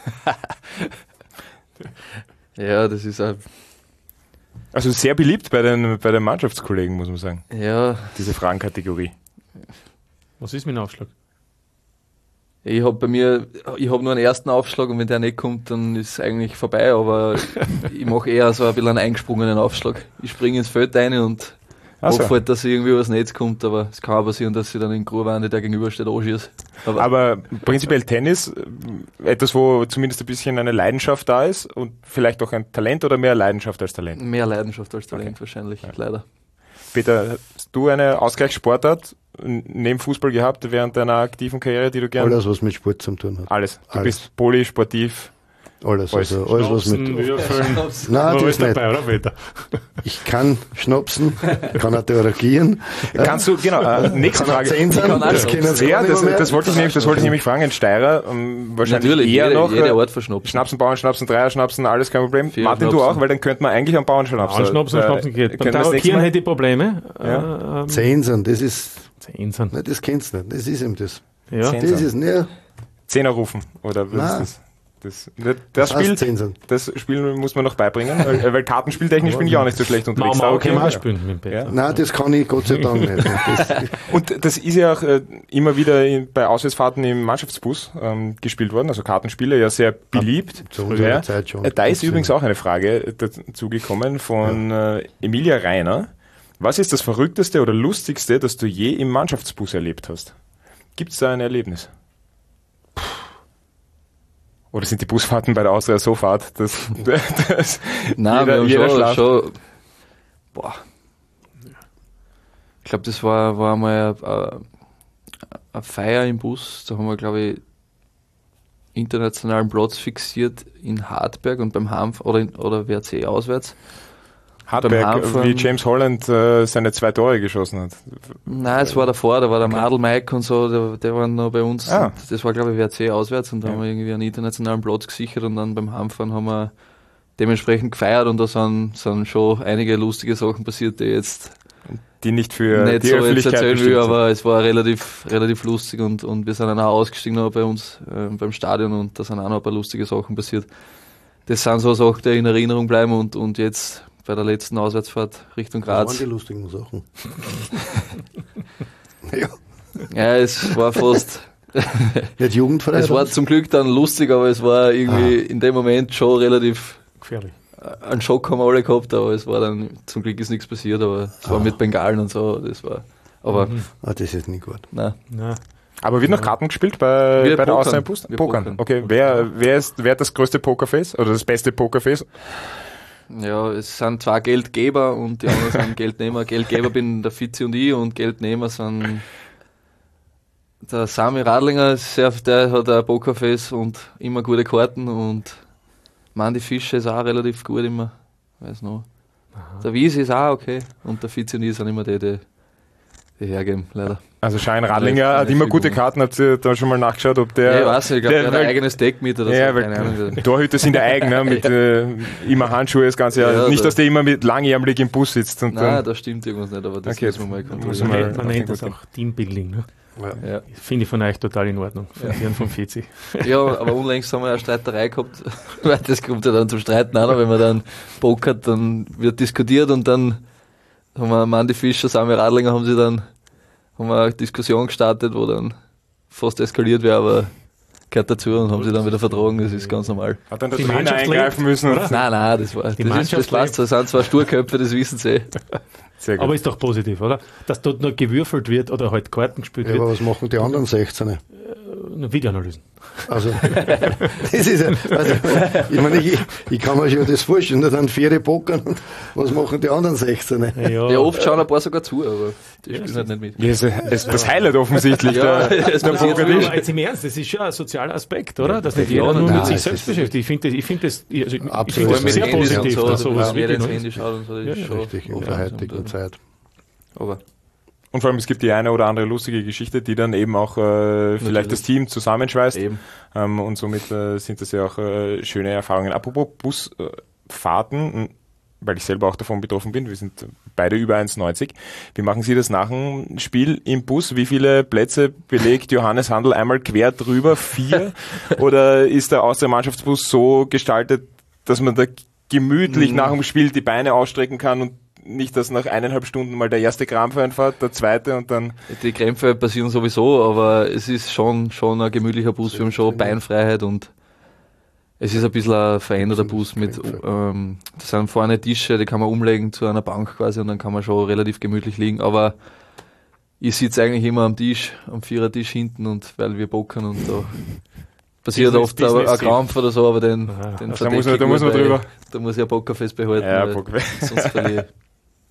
Ja, das ist auch, Also sehr beliebt bei den, bei den Mannschaftskollegen, muss man sagen, ja, diese Fragenkategorie. Was ist mit dem Aufschlag? ich habe bei mir, ich habe nur einen ersten Aufschlag und wenn der nicht kommt, dann ist es eigentlich vorbei, aber ich mache eher so ein bisschen einen eingesprungenen Aufschlag. Ich springe ins Feld rein und Ach so. hoffe halt, dass irgendwie was Netz kommt, aber es kann auch passieren, dass sie dann in Grube der gegenübersteht, anschießt. Aber, Aber prinzipiell Tennis, äh, etwas, wo zumindest ein bisschen eine Leidenschaft da ist und vielleicht auch ein Talent oder mehr Leidenschaft als Talent. mehr Leidenschaft als Talent wahrscheinlich, leider. Peter, hast du eine Ausgleichssportart n- neben Fußball gehabt während deiner aktiven Karriere, die du gerne... Alles, was mit Sport zu tun hat. Alles. Du Alles. bist polysportiv. Alles, Alles. also alles, was Schnapsen, mit. Würfeln. Nein, Wo das ist nicht. dabei, oder Peter? Ich kann schnapsen, kann auch therapieren. Kannst du, genau, äh, nächste Kann auch Frage. zehn sein, kann auch das schon. können sie Ja, gar nicht das, mehr. das wollte ich nämlich, das wollte ich nämlich fragen, ein Steirer, ähm, wahrscheinlich Natürlich, eher jede, noch jede äh, Art verschnappt. Schnapsen, Bauern, Schnapsen, Dreier, Schnapsen, alles kein Problem. Vier Martin, du Schnapsen. auch, weil dann könnte man eigentlich am Bauernschnapsen. Anschnapsen, äh, Schnapsen geht. Beim können wir das nächste Tarockieren Mal? hätte ich Probleme. Ja. Äh, ähm, Zehn sind, das ist, Zehn sind. nein, das kennst du nicht, das ist eben das. Ja. Zehn. Das ist, ne, Zehner rufen, oder was Nein. ist das? Das, das, das, heißt Spiel, zehn sind. das Spiel muss man noch beibringen, weil, weil Kartenspieltechnisch bin ich auch nicht so schlecht Mau unterwegs. Mau Okay, können wir auch ja. spielen mit dem Peter. Ja. Nein, das kann ich Gott sei Dank nicht. Das, Und das ist ja auch äh, immer wieder in, bei Auswärtsfahrten im Mannschaftsbus ähm, gespielt worden, also Kartenspiele, ja sehr beliebt. zu unserer Ja. Zeit schon. Äh, Da ist übrigens auch eine Frage dazu gekommen von äh, Emilia Reiner. Was ist das Verrückteste oder Lustigste, das du je im Mannschaftsbus erlebt hast? Gibt es da ein Erlebnis? Oder sind die Busfahrten bei der Austria so fad, dass, dass Nein, jeder, wir jeder haben schon, schlaft? schon boah. Ich glaube, das war, war einmal eine, eine Feier im Bus, da haben wir, glaube ich, internationalen Platz fixiert in Hartberg und beim Heim oder, in, oder W R C auswärts. Hartberg, wie James Holland äh, seine zwei Tore geschossen hat. Nein, es war davor, da war der okay. Madel Mike und so, der, der waren noch bei uns. Ah. Das war, glaube ich, W R C auswärts und da ja. haben wir irgendwie einen internationalen Platz gesichert und dann beim Heimfahren haben wir dementsprechend gefeiert und da sind, sind schon einige lustige Sachen passiert, die jetzt die nicht für nicht die so Öffentlichkeit jetzt erzählen will, sind. aber es war relativ, relativ lustig und, und wir sind dann auch ausgestiegen noch bei uns äh, beim Stadion und da sind auch noch ein paar lustige Sachen passiert. Das sind so Sachen, die in Erinnerung bleiben und, und jetzt bei der letzten Auswärtsfahrt Richtung Graz. Das waren die lustigen Sachen. ja. Ja, es war fast... Nicht jugendfrei? Es war zum Glück dann lustig, aber es war irgendwie ah. in dem Moment schon relativ... gefährlich. Einen Schock haben wir alle gehabt, aber es war dann, zum Glück ist nichts passiert, aber es war ah. mit Bengalen und so, das war, aber... Mhm. Ah, das ist nicht gut. Nein. Nein. Aber wird noch Karten gespielt bei, bei der Außer im Bus? Pokern. Pokern. Okay, wer, wer, ist, wer hat das größte Pokerface oder das beste Pokerface? Ja, es sind zwei Geldgeber und die anderen sind Geldnehmer. Geldgeber bin der Fizi und ich und Geldnehmer sind der Sami Radlinger, der hat ein Pokerface und immer gute Karten und Mandy Fischer ist auch relativ gut immer, weiß noch. Aha. Der Wies ist auch okay und der Fizi und ich sind immer die, die, die hergeben, leider. Also Schein Radlinger hat immer gute Karten, habt ihr da schon mal nachgeschaut, ob der... Ja, ich weiß nicht, ich glaube, der, der hat ein eigenes Deck mit oder ja, so, keine Ahnung. Torhüter sind ja eigen, ne, mit äh, immer Handschuhe, das ganze Jahr. Ja, nicht, dass der immer mit langärmelig im Bus sitzt. Und nein, dann, da stimmt irgendwas nicht, aber das okay, müssen wir mal kontrollieren. Man nennt das auch Teambuilding, ne? Ja. Ja. Finde ich von euch total in Ordnung, von ja. dir und vom Fizi. Ja, aber unlängst haben wir eine Streiterei gehabt, weil das kommt ja dann zum Streiten auch noch, wenn man dann pokert, dann wird diskutiert und dann haben wir Mandy Fischer, Sami Radlinger haben sie dann haben wir eine Diskussion gestartet, wo dann fast eskaliert wäre, aber gehört dazu und haben sie dann wieder vertragen, das ist ganz normal. Hat dann der Trainer eingreifen müssen? Oder? Nein, nein, das war die das, ist, das passt, das sind zwei Sturköpfe, das wissen sie. Sehr gut. Aber ist doch positiv, oder? Dass dort nur gewürfelt wird oder halt Karten gespielt ja, wird. Aber was machen die anderen sechzehn? Äh, Videoanalysen. Also, das ist ja, also, ich meine, ich, ich kann mir schon das vorstellen, da dann vier pokern und was machen die anderen sechzehn? Ja, ja, oft schauen ein paar sogar zu, aber die spielen halt nicht mit. Ja, das ist das Highlight offensichtlich. Ja, der, das der Poker ist. Aber jetzt im Ernst, das ist schon ein sozialer Aspekt, oder? Dass nicht ja, jeder nur nein, mit sich selbst beschäftigt. Ich finde das, ich finde das, also ich absolut find das sehr positiv, so, dass sowas ja, wirklich ins noch Handy ist. schaut und so, das Ja, ist schon richtig, in der heutigen Zeit. Aber und vor allem, es gibt die eine oder andere lustige Geschichte, die dann eben auch äh, vielleicht Natürlich. das Team zusammenschweißt. Eben. Ähm, und somit äh, sind das ja auch äh, schöne Erfahrungen. Apropos Busfahrten, weil ich selber auch davon betroffen bin, wir sind beide über eins neunzig. Wie machen Sie das nach dem Spiel im Bus? Wie viele Plätze belegt Johannes Handl einmal quer drüber? Vier? Oder ist der Austria-Mannschaftsbus so gestaltet, dass man da gemütlich mhm. nach dem Spiel die Beine ausstrecken kann und nicht, dass nach eineinhalb Stunden mal der erste Krampf einfahrt, der zweite und dann... Die Krämpfe passieren sowieso, aber es ist schon, schon ein gemütlicher Bus, wir haben schon Beinfreiheit und es ist ein bisschen ein veränderter Bus mit, ähm, das sind vorne Tische, die kann man umlegen zu einer Bank quasi und dann kann man schon relativ gemütlich liegen, aber ich sitze eigentlich immer am Tisch, am Vierertisch hinten und weil wir pokern und da passiert Business, oft Business ein Krampf oder so, aber den, Aha, den also da muss man, da muss man drüber. Da muss ich ein Pokerfest behalten, ja, Pokerfest. Sonst verliere ich.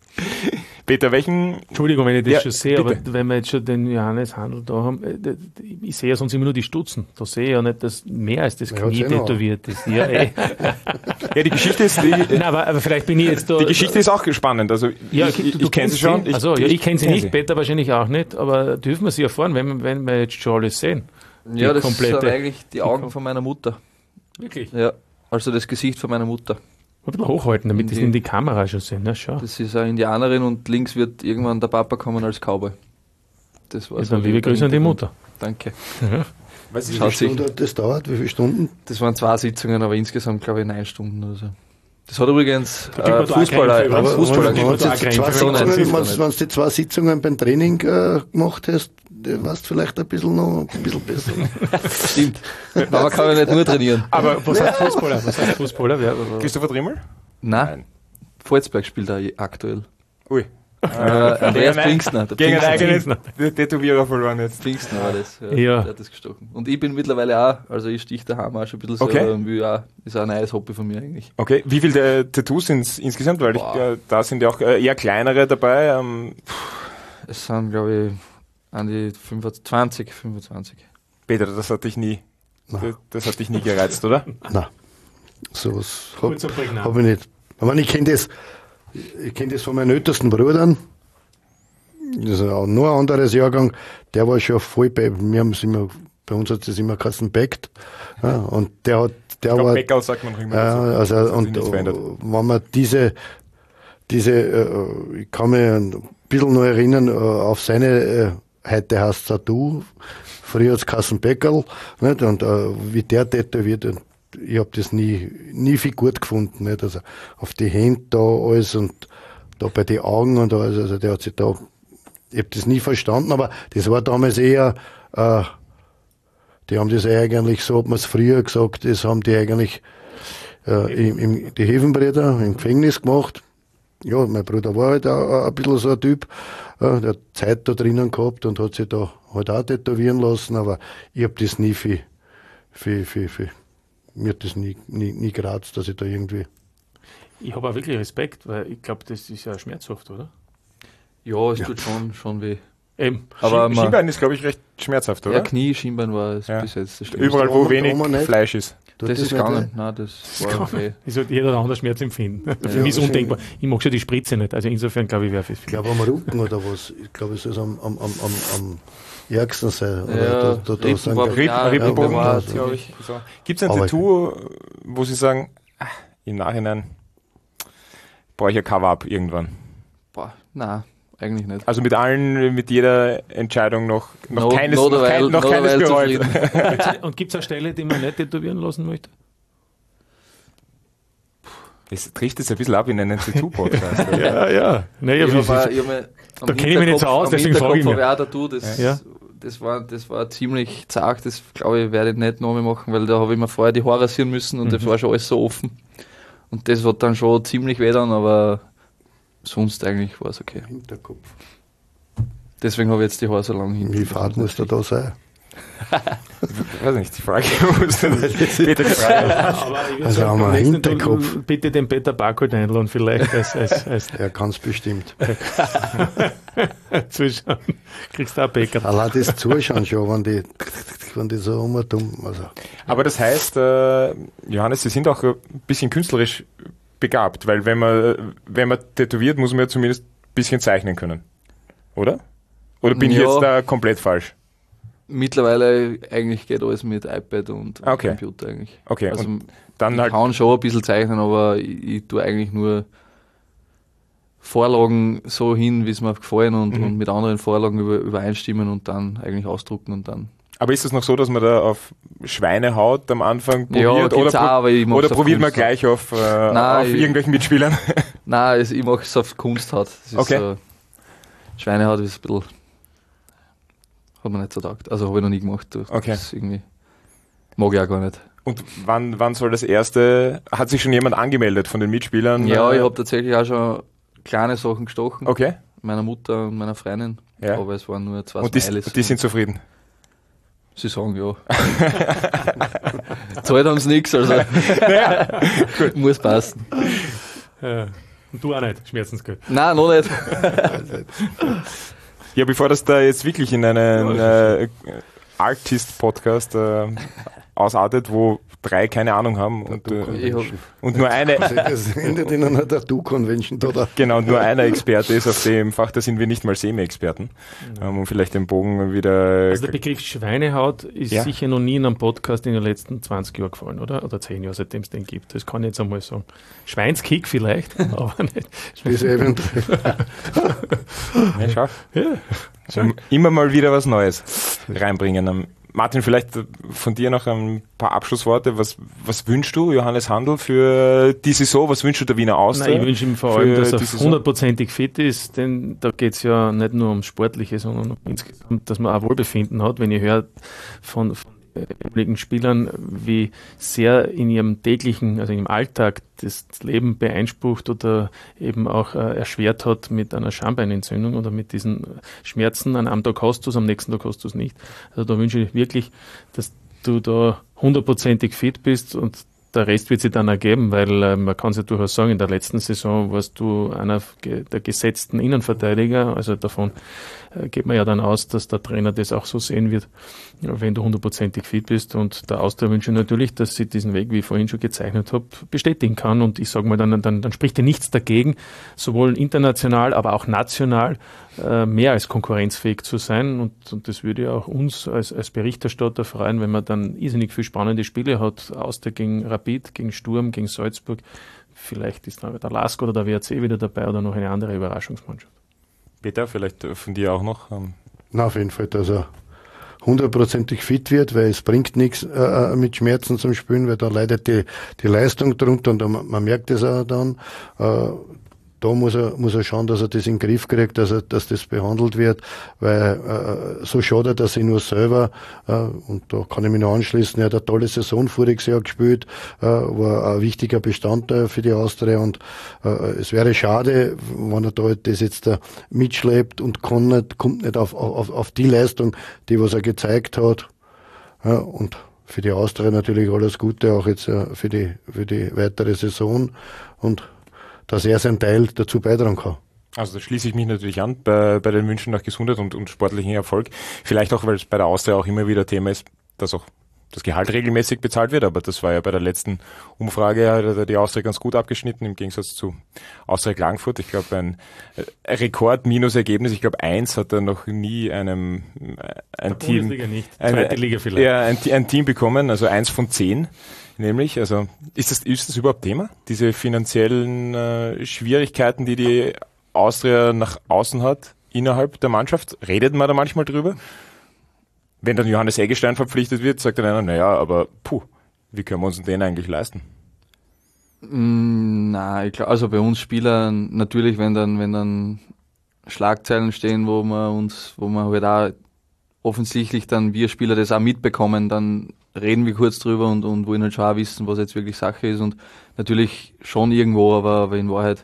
Peter, welchen... Entschuldigung, wenn ich das ja, schon sehe, bitte. aber wenn wir jetzt schon den Johannes Handl da haben, ich sehe ja sonst immer nur die Stutzen. Da sehe ich ja nicht, dass mehr als das Knie tätowiert ist. Ja, ey. ja, die Geschichte ist... Die, Nein, aber, aber vielleicht bin ich jetzt da... Die Geschichte ist auch spannend. Also ja, ich, du, ich, du ich kenne sie schon. Ich, also, ja, ich kenne sie kenn nicht, sie. Peter wahrscheinlich auch nicht, aber dürfen wir sie erfahren, wenn, wenn wir jetzt schon alles sehen. Die Ja, das komplette, sind eigentlich die Augen von meiner Mutter. Wirklich? Ja, also das Gesicht von meiner Mutter. Ein bisschen hochhalten, damit In das die- in die Kamera schon sehen. Ja, schau. Das ist eine Indianerin und links wird irgendwann der Papa kommen als Cowboy. Das war Also dann liebe Grüße an die Mutter. Danke. Was ist Schaut Wie viele sich, Stunden hat das dauert? Wie viele Stunden? das waren zwei Sitzungen, aber insgesamt glaube ich neun Stunden oder so. Das hat übrigens Da kriegt man äh, da auch Fußballer, Krämpfe, ein oder? Fußballer Aber- wenn aber- du da jetzt auch zwei Krämpfe. Sitzungen, Nein, das ist wenn nicht. du die zwei Sitzungen beim Training äh, gemacht hast, du warst vielleicht ein bisschen noch ein bisschen besser. Stimmt. Aber man kann ja nicht nur trainieren. Aber Was heißt Fußballer? Was heißt Fußballer? Wer, Christopher Trimmel? Nein, Volzberg spielt da aktuell. Ui. Äh, Andreas Pfingstner. Der Gegen einen Pfingstner. eigenen Tätowierer verloren jetzt. Pfingstner war das. Ja, Ja. Der hat das gestochen. Und ich bin mittlerweile auch, also ich stich daheim auch schon ein bisschen so, Okay. und will auch, ist auch ein neues Hobby von mir eigentlich. Okay, wie viele Tattoos sind es insgesamt? Weil ich, Boah. äh, da sind ja auch äh, eher kleinere dabei. Ähm, Es sind, glaube ich, an die fünfundzwanzig, fünfundzwanzig. Peter, das hat dich nie, Nein. das, das hat dich nie gereizt, oder? Nein, sowas habe Kurz und prägnant. hab ich nicht. Aber ich kenne das ich kenne das von meinen ältesten Brüdern. Das ist auch nur ein anderes Jahrgang. Der war schon voll bei, wir haben es immer, bei uns hat es immer geheißen Backt. Ja, und der hat, der glaub, war. Bäckerl sagt man noch immer. Ja, dazu. also, und, wenn man diese, diese, äh, ich kann mich ein bisschen noch erinnern, äh, auf seine, äh, heute heißt es du, früher hat es geheißen Bäckerl, nicht? Und äh, wie der tätowiert, und ich habe das nie, nie viel gut gefunden, nicht? Also auf die Hände da alles und da bei den Augen und alles, also der hat sich da, ich habe das nie verstanden, aber das war damals eher, äh, die haben das eigentlich, so hat man es früher gesagt, das haben die eigentlich äh, im, im, die Hefenbrüder im Gefängnis gemacht. Ja, mein Bruder war halt auch ein bisschen so ein Typ, äh, der hat Zeit da drinnen gehabt und hat sich da halt auch tätowieren lassen, aber ich habe das nie für, für, für, für mir hat das nie, nie, nie geratzt, dass ich da irgendwie... Ich habe auch wirklich Respekt, weil ich glaube, das ist ja schmerzhaft, oder? Ja, es Ja. tut schon, schon weh. Eben. Aber Schien- man- Schienbein ist, glaube ich, recht schmerzhaft, oder? Ja, Knie, Schienbein war es Ja. bis jetzt das Schlimmste. Überall, Da wo oben- wenig da oben nicht. Fleisch ist. Tut Das ist nicht gegangen. weh? Nein, das war okay. Das sollte jeder anders Schmerz empfinden. Für Ja, mich ist wahrscheinlich. undenkbar. Ich mag schon die Spritze nicht. Also insofern glaube ich, wäre es Ich glaube am Rücken oder was. Ich glaube, es ist am, am, am, am, am ärgsten sein. Oder Ja, da, da, da Rippen sind war- ja- Rippen, Ja, Rippenbogen, der war glaube ziemlich- ich. So. Gibt es ein Aber- Tattoo, wo Sie sagen, ah, im Nachhinein brauche ich ein Cover-Up irgendwann? Boah, nein, eigentlich nicht. Also mit allen, mit jeder Entscheidung noch, noch No- keines, no noch derweil- kein, noch no keines derweil bereut. zufrieden. Und gibt es eine Stelle, die man nicht tätowieren lassen möchte? Das trifft jetzt ein bisschen ab in einen Tattoo-Podcast. oder? Ja, ja. Naja, Ich wie- hab auch- ich hab mir am Da kenn ich mich nicht so Hinterkopf- aus, am deswegen frage ich Hinterkopf mich. habe ich auch Tattoo, das, Ja. das, war, das war ziemlich zart, das glaube ich werde ich nicht noch mehr machen, weil da habe ich mir vorher die Haare rasieren müssen und Mhm. das war schon alles so offen. Und das hat dann schon ziemlich weh dann, aber sonst eigentlich war es okay. Hinterkopf. Deswegen habe ich jetzt die Haare so lang hin. Wie fad muss der da sein? Ich weiß nicht, die Frage muss Peter fragen. Aber ich würd Also sagen, haben wir beim einen nächsten Mal Hinterkopf. bitte den Peter Barcode einladen, vielleicht als, als, als Er kann es bestimmt. Zuschauen. Kriegst du auch Bäcker. Allein das Zuschauen schon, wenn die, wenn die so rumdumm. Also, Aber das heißt, äh, Johannes, Sie sind auch ein bisschen künstlerisch begabt, weil wenn man, wenn man tätowiert, muss man ja zumindest ein bisschen zeichnen können. Oder? Oder bin ich Ja. jetzt da komplett falsch? Mittlerweile eigentlich geht alles mit iPad und, und Okay. Computer eigentlich. Okay, Also und dann ich halt, kann schon ein bisschen zeichnen, aber ich, ich tue eigentlich nur Vorlagen so hin, wie es mir gefallen und, Mhm. und mit anderen Vorlagen über, übereinstimmen und dann eigentlich ausdrucken und dann. aber ist es noch so, dass man da auf Schweinehaut am Anfang Ja, probiert gibt's oder, auch, pro- aber ich mag's oder auf probiert man Kunst gleich auf, äh, Nein, auf ich- irgendwelchen Mitspielern? Nein, es, ich mache es auf Kunsthaut. Das ist Okay. so, Schweinehaut ist ein bisschen. Hat mir nicht so gedacht. Also habe ich noch nie gemacht. Das Okay. ist irgendwie. Mag ich auch gar nicht. Und wann, wann soll das erste, hat sich schon jemand angemeldet von den Mitspielern? Ja, Äh, ich habe tatsächlich auch schon kleine Sachen gestochen. Okay. Meiner Mutter und meiner Freundin. Ja. Aber es waren nur zwei Und die, Smileys. die sind zufrieden. Sie sagen ja. Zahlt haben sie nichts, also muss passen. Ja. Und du auch nicht, Schmerzensgeld. Nein, noch nicht. Ja, bevor das da jetzt wirklich in einen äh, Artist-Podcast äh, ausartet, wo drei keine Ahnung haben und, äh, Ich hab, und nur eine, also das endet in einer Tattoo-Convention, oder? genau, und nur einer Experte ist auf dem Fach, da sind wir nicht mal Semi-Experten, ähm, um vielleicht den Bogen wieder... Also der Begriff Schweinehaut ist Ja. sicher noch nie in einem Podcast in den letzten zwanzig Jahren gefallen, oder? Oder zehn Jahre, seitdem es den gibt. Das kann ich jetzt einmal sagen. Schweinskick vielleicht, aber nicht. Das eventuell. Ja, schau. Ja. So, immer mal wieder was Neues reinbringen. Ähm, Martin, vielleicht von dir noch ein paar Abschlussworte. Was, was wünschst du, Johannes Handel, für die Saison? Was wünschst du der Wiener Austria? Nein, ich wünsche ihm vor allem, für dass er die Saison? hundertprozentig fit ist, denn da geht es ja nicht nur ums Sportliche, sondern insgesamt, dass man auch Wohlbefinden hat. Wenn ich höre von, von ehemaligen Spielern, wie sehr in ihrem täglichen, also im Alltag das Leben beeinsprucht oder eben auch äh, erschwert hat mit einer Schambeinentzündung oder mit diesen Schmerzen. An einem Tag hast du es, am nächsten Tag hast du es nicht. Also da wünsche ich wirklich, dass du da hundertprozentig fit bist und der Rest wird sich dann ergeben, weil äh, man kann es ja durchaus sagen, in der letzten Saison warst du einer der gesetzten Innenverteidiger, also davon äh, geht man ja dann aus, dass der Trainer das auch so sehen wird, ja, wenn du hundertprozentig fit bist, und der Austria wünsche natürlich, dass sie diesen Weg, wie ich vorhin schon gezeichnet habe, bestätigen kann, und ich sage mal, dann, dann, dann spricht ja nichts dagegen, sowohl international, aber auch national äh, mehr als konkurrenzfähig zu sein, und, und das würde ja auch uns als, als Berichterstatter freuen, wenn man dann irrsinnig viel spannende Spiele hat, Austria gegen Rapid, gegen Sturm, gegen Salzburg. Vielleicht ist dann der Lask oder der W R C wieder dabei oder noch eine andere Überraschungsmannschaft. Peter, vielleicht von dir auch noch? Na, auf jeden Fall, dass er hundertprozentig fit wird, weil es bringt nichts äh, mit Schmerzen zum Spielen, weil da leidet die, die Leistung drunter, und man, man merkt es auch dann. Äh, Da muss er, muss er schauen, dass er das in den Griff kriegt, dass er, dass das behandelt wird, weil äh, so schadet er sich nur selber. Äh, und da kann ich mich noch anschließen. Er hat eine tolle Saison voriges Jahr gespielt, äh, war ein wichtiger Bestandteil für die Austria, und äh, es wäre schade, wenn er da das jetzt da mitschleppt und kann nicht, kommt nicht auf, auf, auf die Leistung, die was er gezeigt hat. Ja, und für die Austria natürlich alles Gute, auch jetzt äh, für die für die weitere Saison, und dass er seinen Teil dazu beitragen kann. Also da schließe ich mich natürlich an bei, bei den Wünschen nach Gesundheit und, und sportlichen Erfolg. Vielleicht auch, weil es bei der Austria auch immer wieder Thema ist, dass auch das Gehalt regelmäßig bezahlt wird, aber das war ja bei der letzten Umfrage, hat die Austria ganz gut abgeschnitten, im Gegensatz zu Austria Klagenfurt. Ich glaube, ein Rekord-Minus-Ergebnis, ich glaube, eins hat er noch nie einem ein Team, Bundesliga nicht, eine, zweite Liga vielleicht. Ja, ein, ein Team bekommen, also eins von zehn. Nämlich, also ist das, ist das überhaupt Thema? Diese finanziellen äh, Schwierigkeiten, die die Austria nach außen hat, innerhalb der Mannschaft? Redet man da manchmal drüber? Wenn dann Johannes Eggestein verpflichtet wird, sagt dann einer, naja, aber puh, wie können wir uns den eigentlich leisten? Mm, na, ich glaube, also bei uns Spielern natürlich, wenn dann, wenn dann Schlagzeilen stehen, wo wir uns, wo wir halt auch offensichtlich dann wir Spieler das auch mitbekommen, dann reden wir kurz drüber und, und wollen halt schon auch wissen, was jetzt wirklich Sache ist, und natürlich schon irgendwo, aber, aber in Wahrheit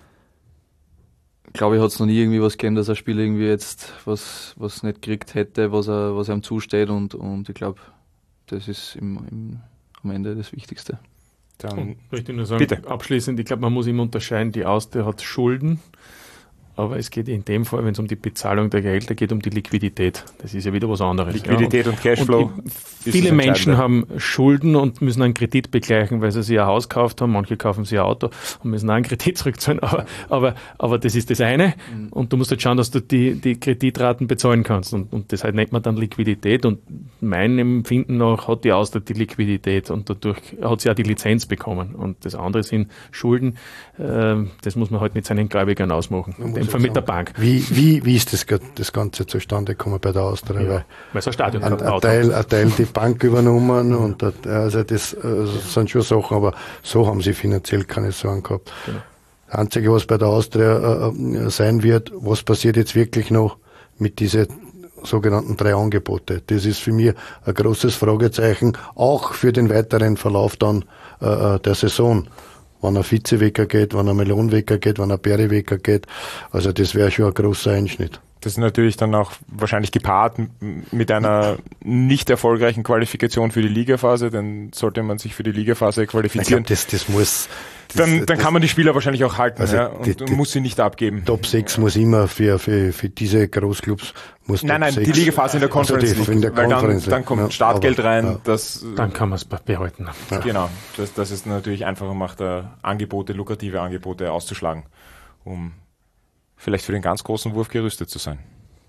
glaube ich, hat es noch nie irgendwie was gegeben, dass ein Spieler irgendwie jetzt was, was nicht gekriegt hätte, was er, was einem zusteht, und, und ich glaube, das ist im, im, am Ende das Wichtigste. Dann möchte ich nur sagen, bitte. Abschließend, ich glaube, man muss immer unterscheiden, die Austria hat Schulden, aber es geht in dem Fall, wenn es um die Bezahlung der Gehälter geht, um die Liquidität. Das ist ja wieder was anderes. Liquidität ja. und, und Cashflow. Und viele Menschen haben Schulden und müssen einen Kredit begleichen, weil sie sich ein Haus gekauft haben. Manche kaufen sich ein Auto und müssen auch einen Kredit zurückzahlen. Aber, aber, aber das ist das eine. Mhm. Und du musst halt schauen, dass du die, die Kreditraten bezahlen kannst. Und, und das halt nennt man dann Liquidität. Und meinem Empfinden nach hat die Austria die Liquidität, und dadurch hat sie auch die Lizenz bekommen. Und das andere sind Schulden. Äh, das muss man halt mit seinen Gläubigern ausmachen. In dem Fall mit der Bank. Wie, wie, wie ist das, das Ganze zustande gekommen bei der Austria? Ja, weil weil so ein Stadion ein, ein, Teil, ein Teil die Bank übernommen, ja. Und also das also sind schon Sachen, aber so haben sie finanziell keine Sorgen gehabt. Genau. Das Einzige, was bei der Austria äh, sein wird, was passiert jetzt wirklich noch mit diesen sogenannten drei Angebote? Das ist für mich ein großes Fragezeichen, auch für den weiteren Verlauf dann äh, der Saison. Wenn ein Vize weggeht, wenn ein Melon weggeht, wenn ein Berry weggeht. Also das wäre schon ein großer Einschnitt. Das ist natürlich dann auch wahrscheinlich gepaart mit einer nicht erfolgreichen Qualifikation für die Ligaphase, dann sollte man sich für die Ligaphase qualifizieren. Ich glaub, das, das muss... Das, dann dann das, kann man die Spieler wahrscheinlich auch halten, also ja, und die, die, muss sie nicht abgeben. Top sechs ja. muss immer für, für, für diese Großclubs... Muss nein, nein, sechs. Die Ligaphase in der Conference also die, in der weil Conference dann, dann kommt ja, Startgeld aber, rein. Ja. Das, dann kann man es behalten. Ja. Genau, das, das ist natürlich einfacher macht, Angebote, lukrative Angebote auszuschlagen, um vielleicht für den ganz großen Wurf gerüstet zu sein.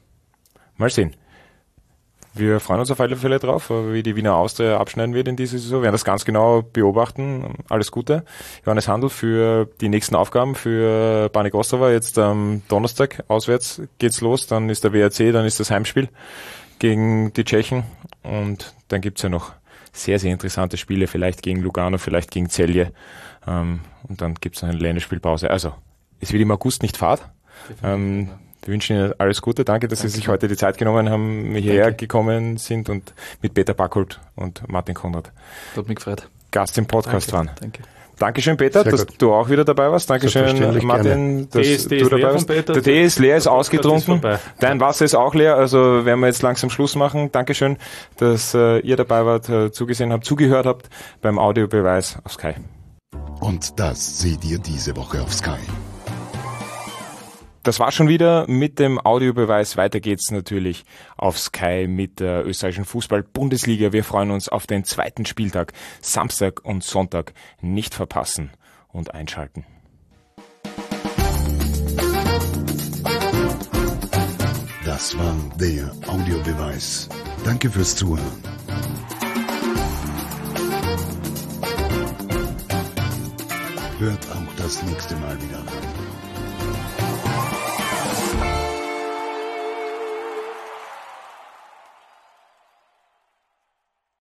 Mal sehen. Wir freuen uns auf alle Fälle drauf, wie die Wiener Austria abschneiden wird in dieser Saison. Wir werden das ganz genau beobachten. Alles Gute. Johannes Handl für die nächsten Aufgaben für Baník Ostrava. Jetzt am Donnerstag auswärts geht's los. Dann ist der W R C, dann ist das Heimspiel gegen die Tschechen. Und dann gibt's ja noch sehr, sehr interessante Spiele. Vielleicht gegen Lugano, vielleicht gegen Celje. Und dann gibt's noch eine Länderspielpause. Also, es wird im August nicht Fahrt. Ähm, Wir wünschen Ihnen alles Gute. Danke, dass Danke. Sie sich heute die Zeit genommen haben, hierher Danke. gekommen sind und mit Peter Backholt und Martin Konrad Hat mich gefreut. Gast im Podcast Danke. waren. Danke. Dankeschön, Peter, Sehr dass gut. du auch wieder dabei warst. Dankeschön, Selbstverständlich Martin, dass Tee ist- Tee du ist leer dabei von warst. Peter. Der Tee ist leer, ist Der Podcast ist ausgetrunken. vorbei. Dein Wasser ist auch leer, also werden wir jetzt langsam Schluss machen. Dankeschön, dass äh, ihr dabei wart, äh, zugesehen habt, zugehört habt beim Audiobeweis auf Sky. Und das seht ihr diese Woche auf Sky. Das war schon wieder mit dem Audiobeweis. Weiter geht's natürlich auf Sky mit der österreichischen Fußball-Bundesliga. Wir freuen uns auf den zweiten Spieltag, Samstag und Sonntag. Nicht verpassen und einschalten. Das war der Audiobeweis. Danke fürs Zuhören. Hört auch das nächste Mal wieder rein.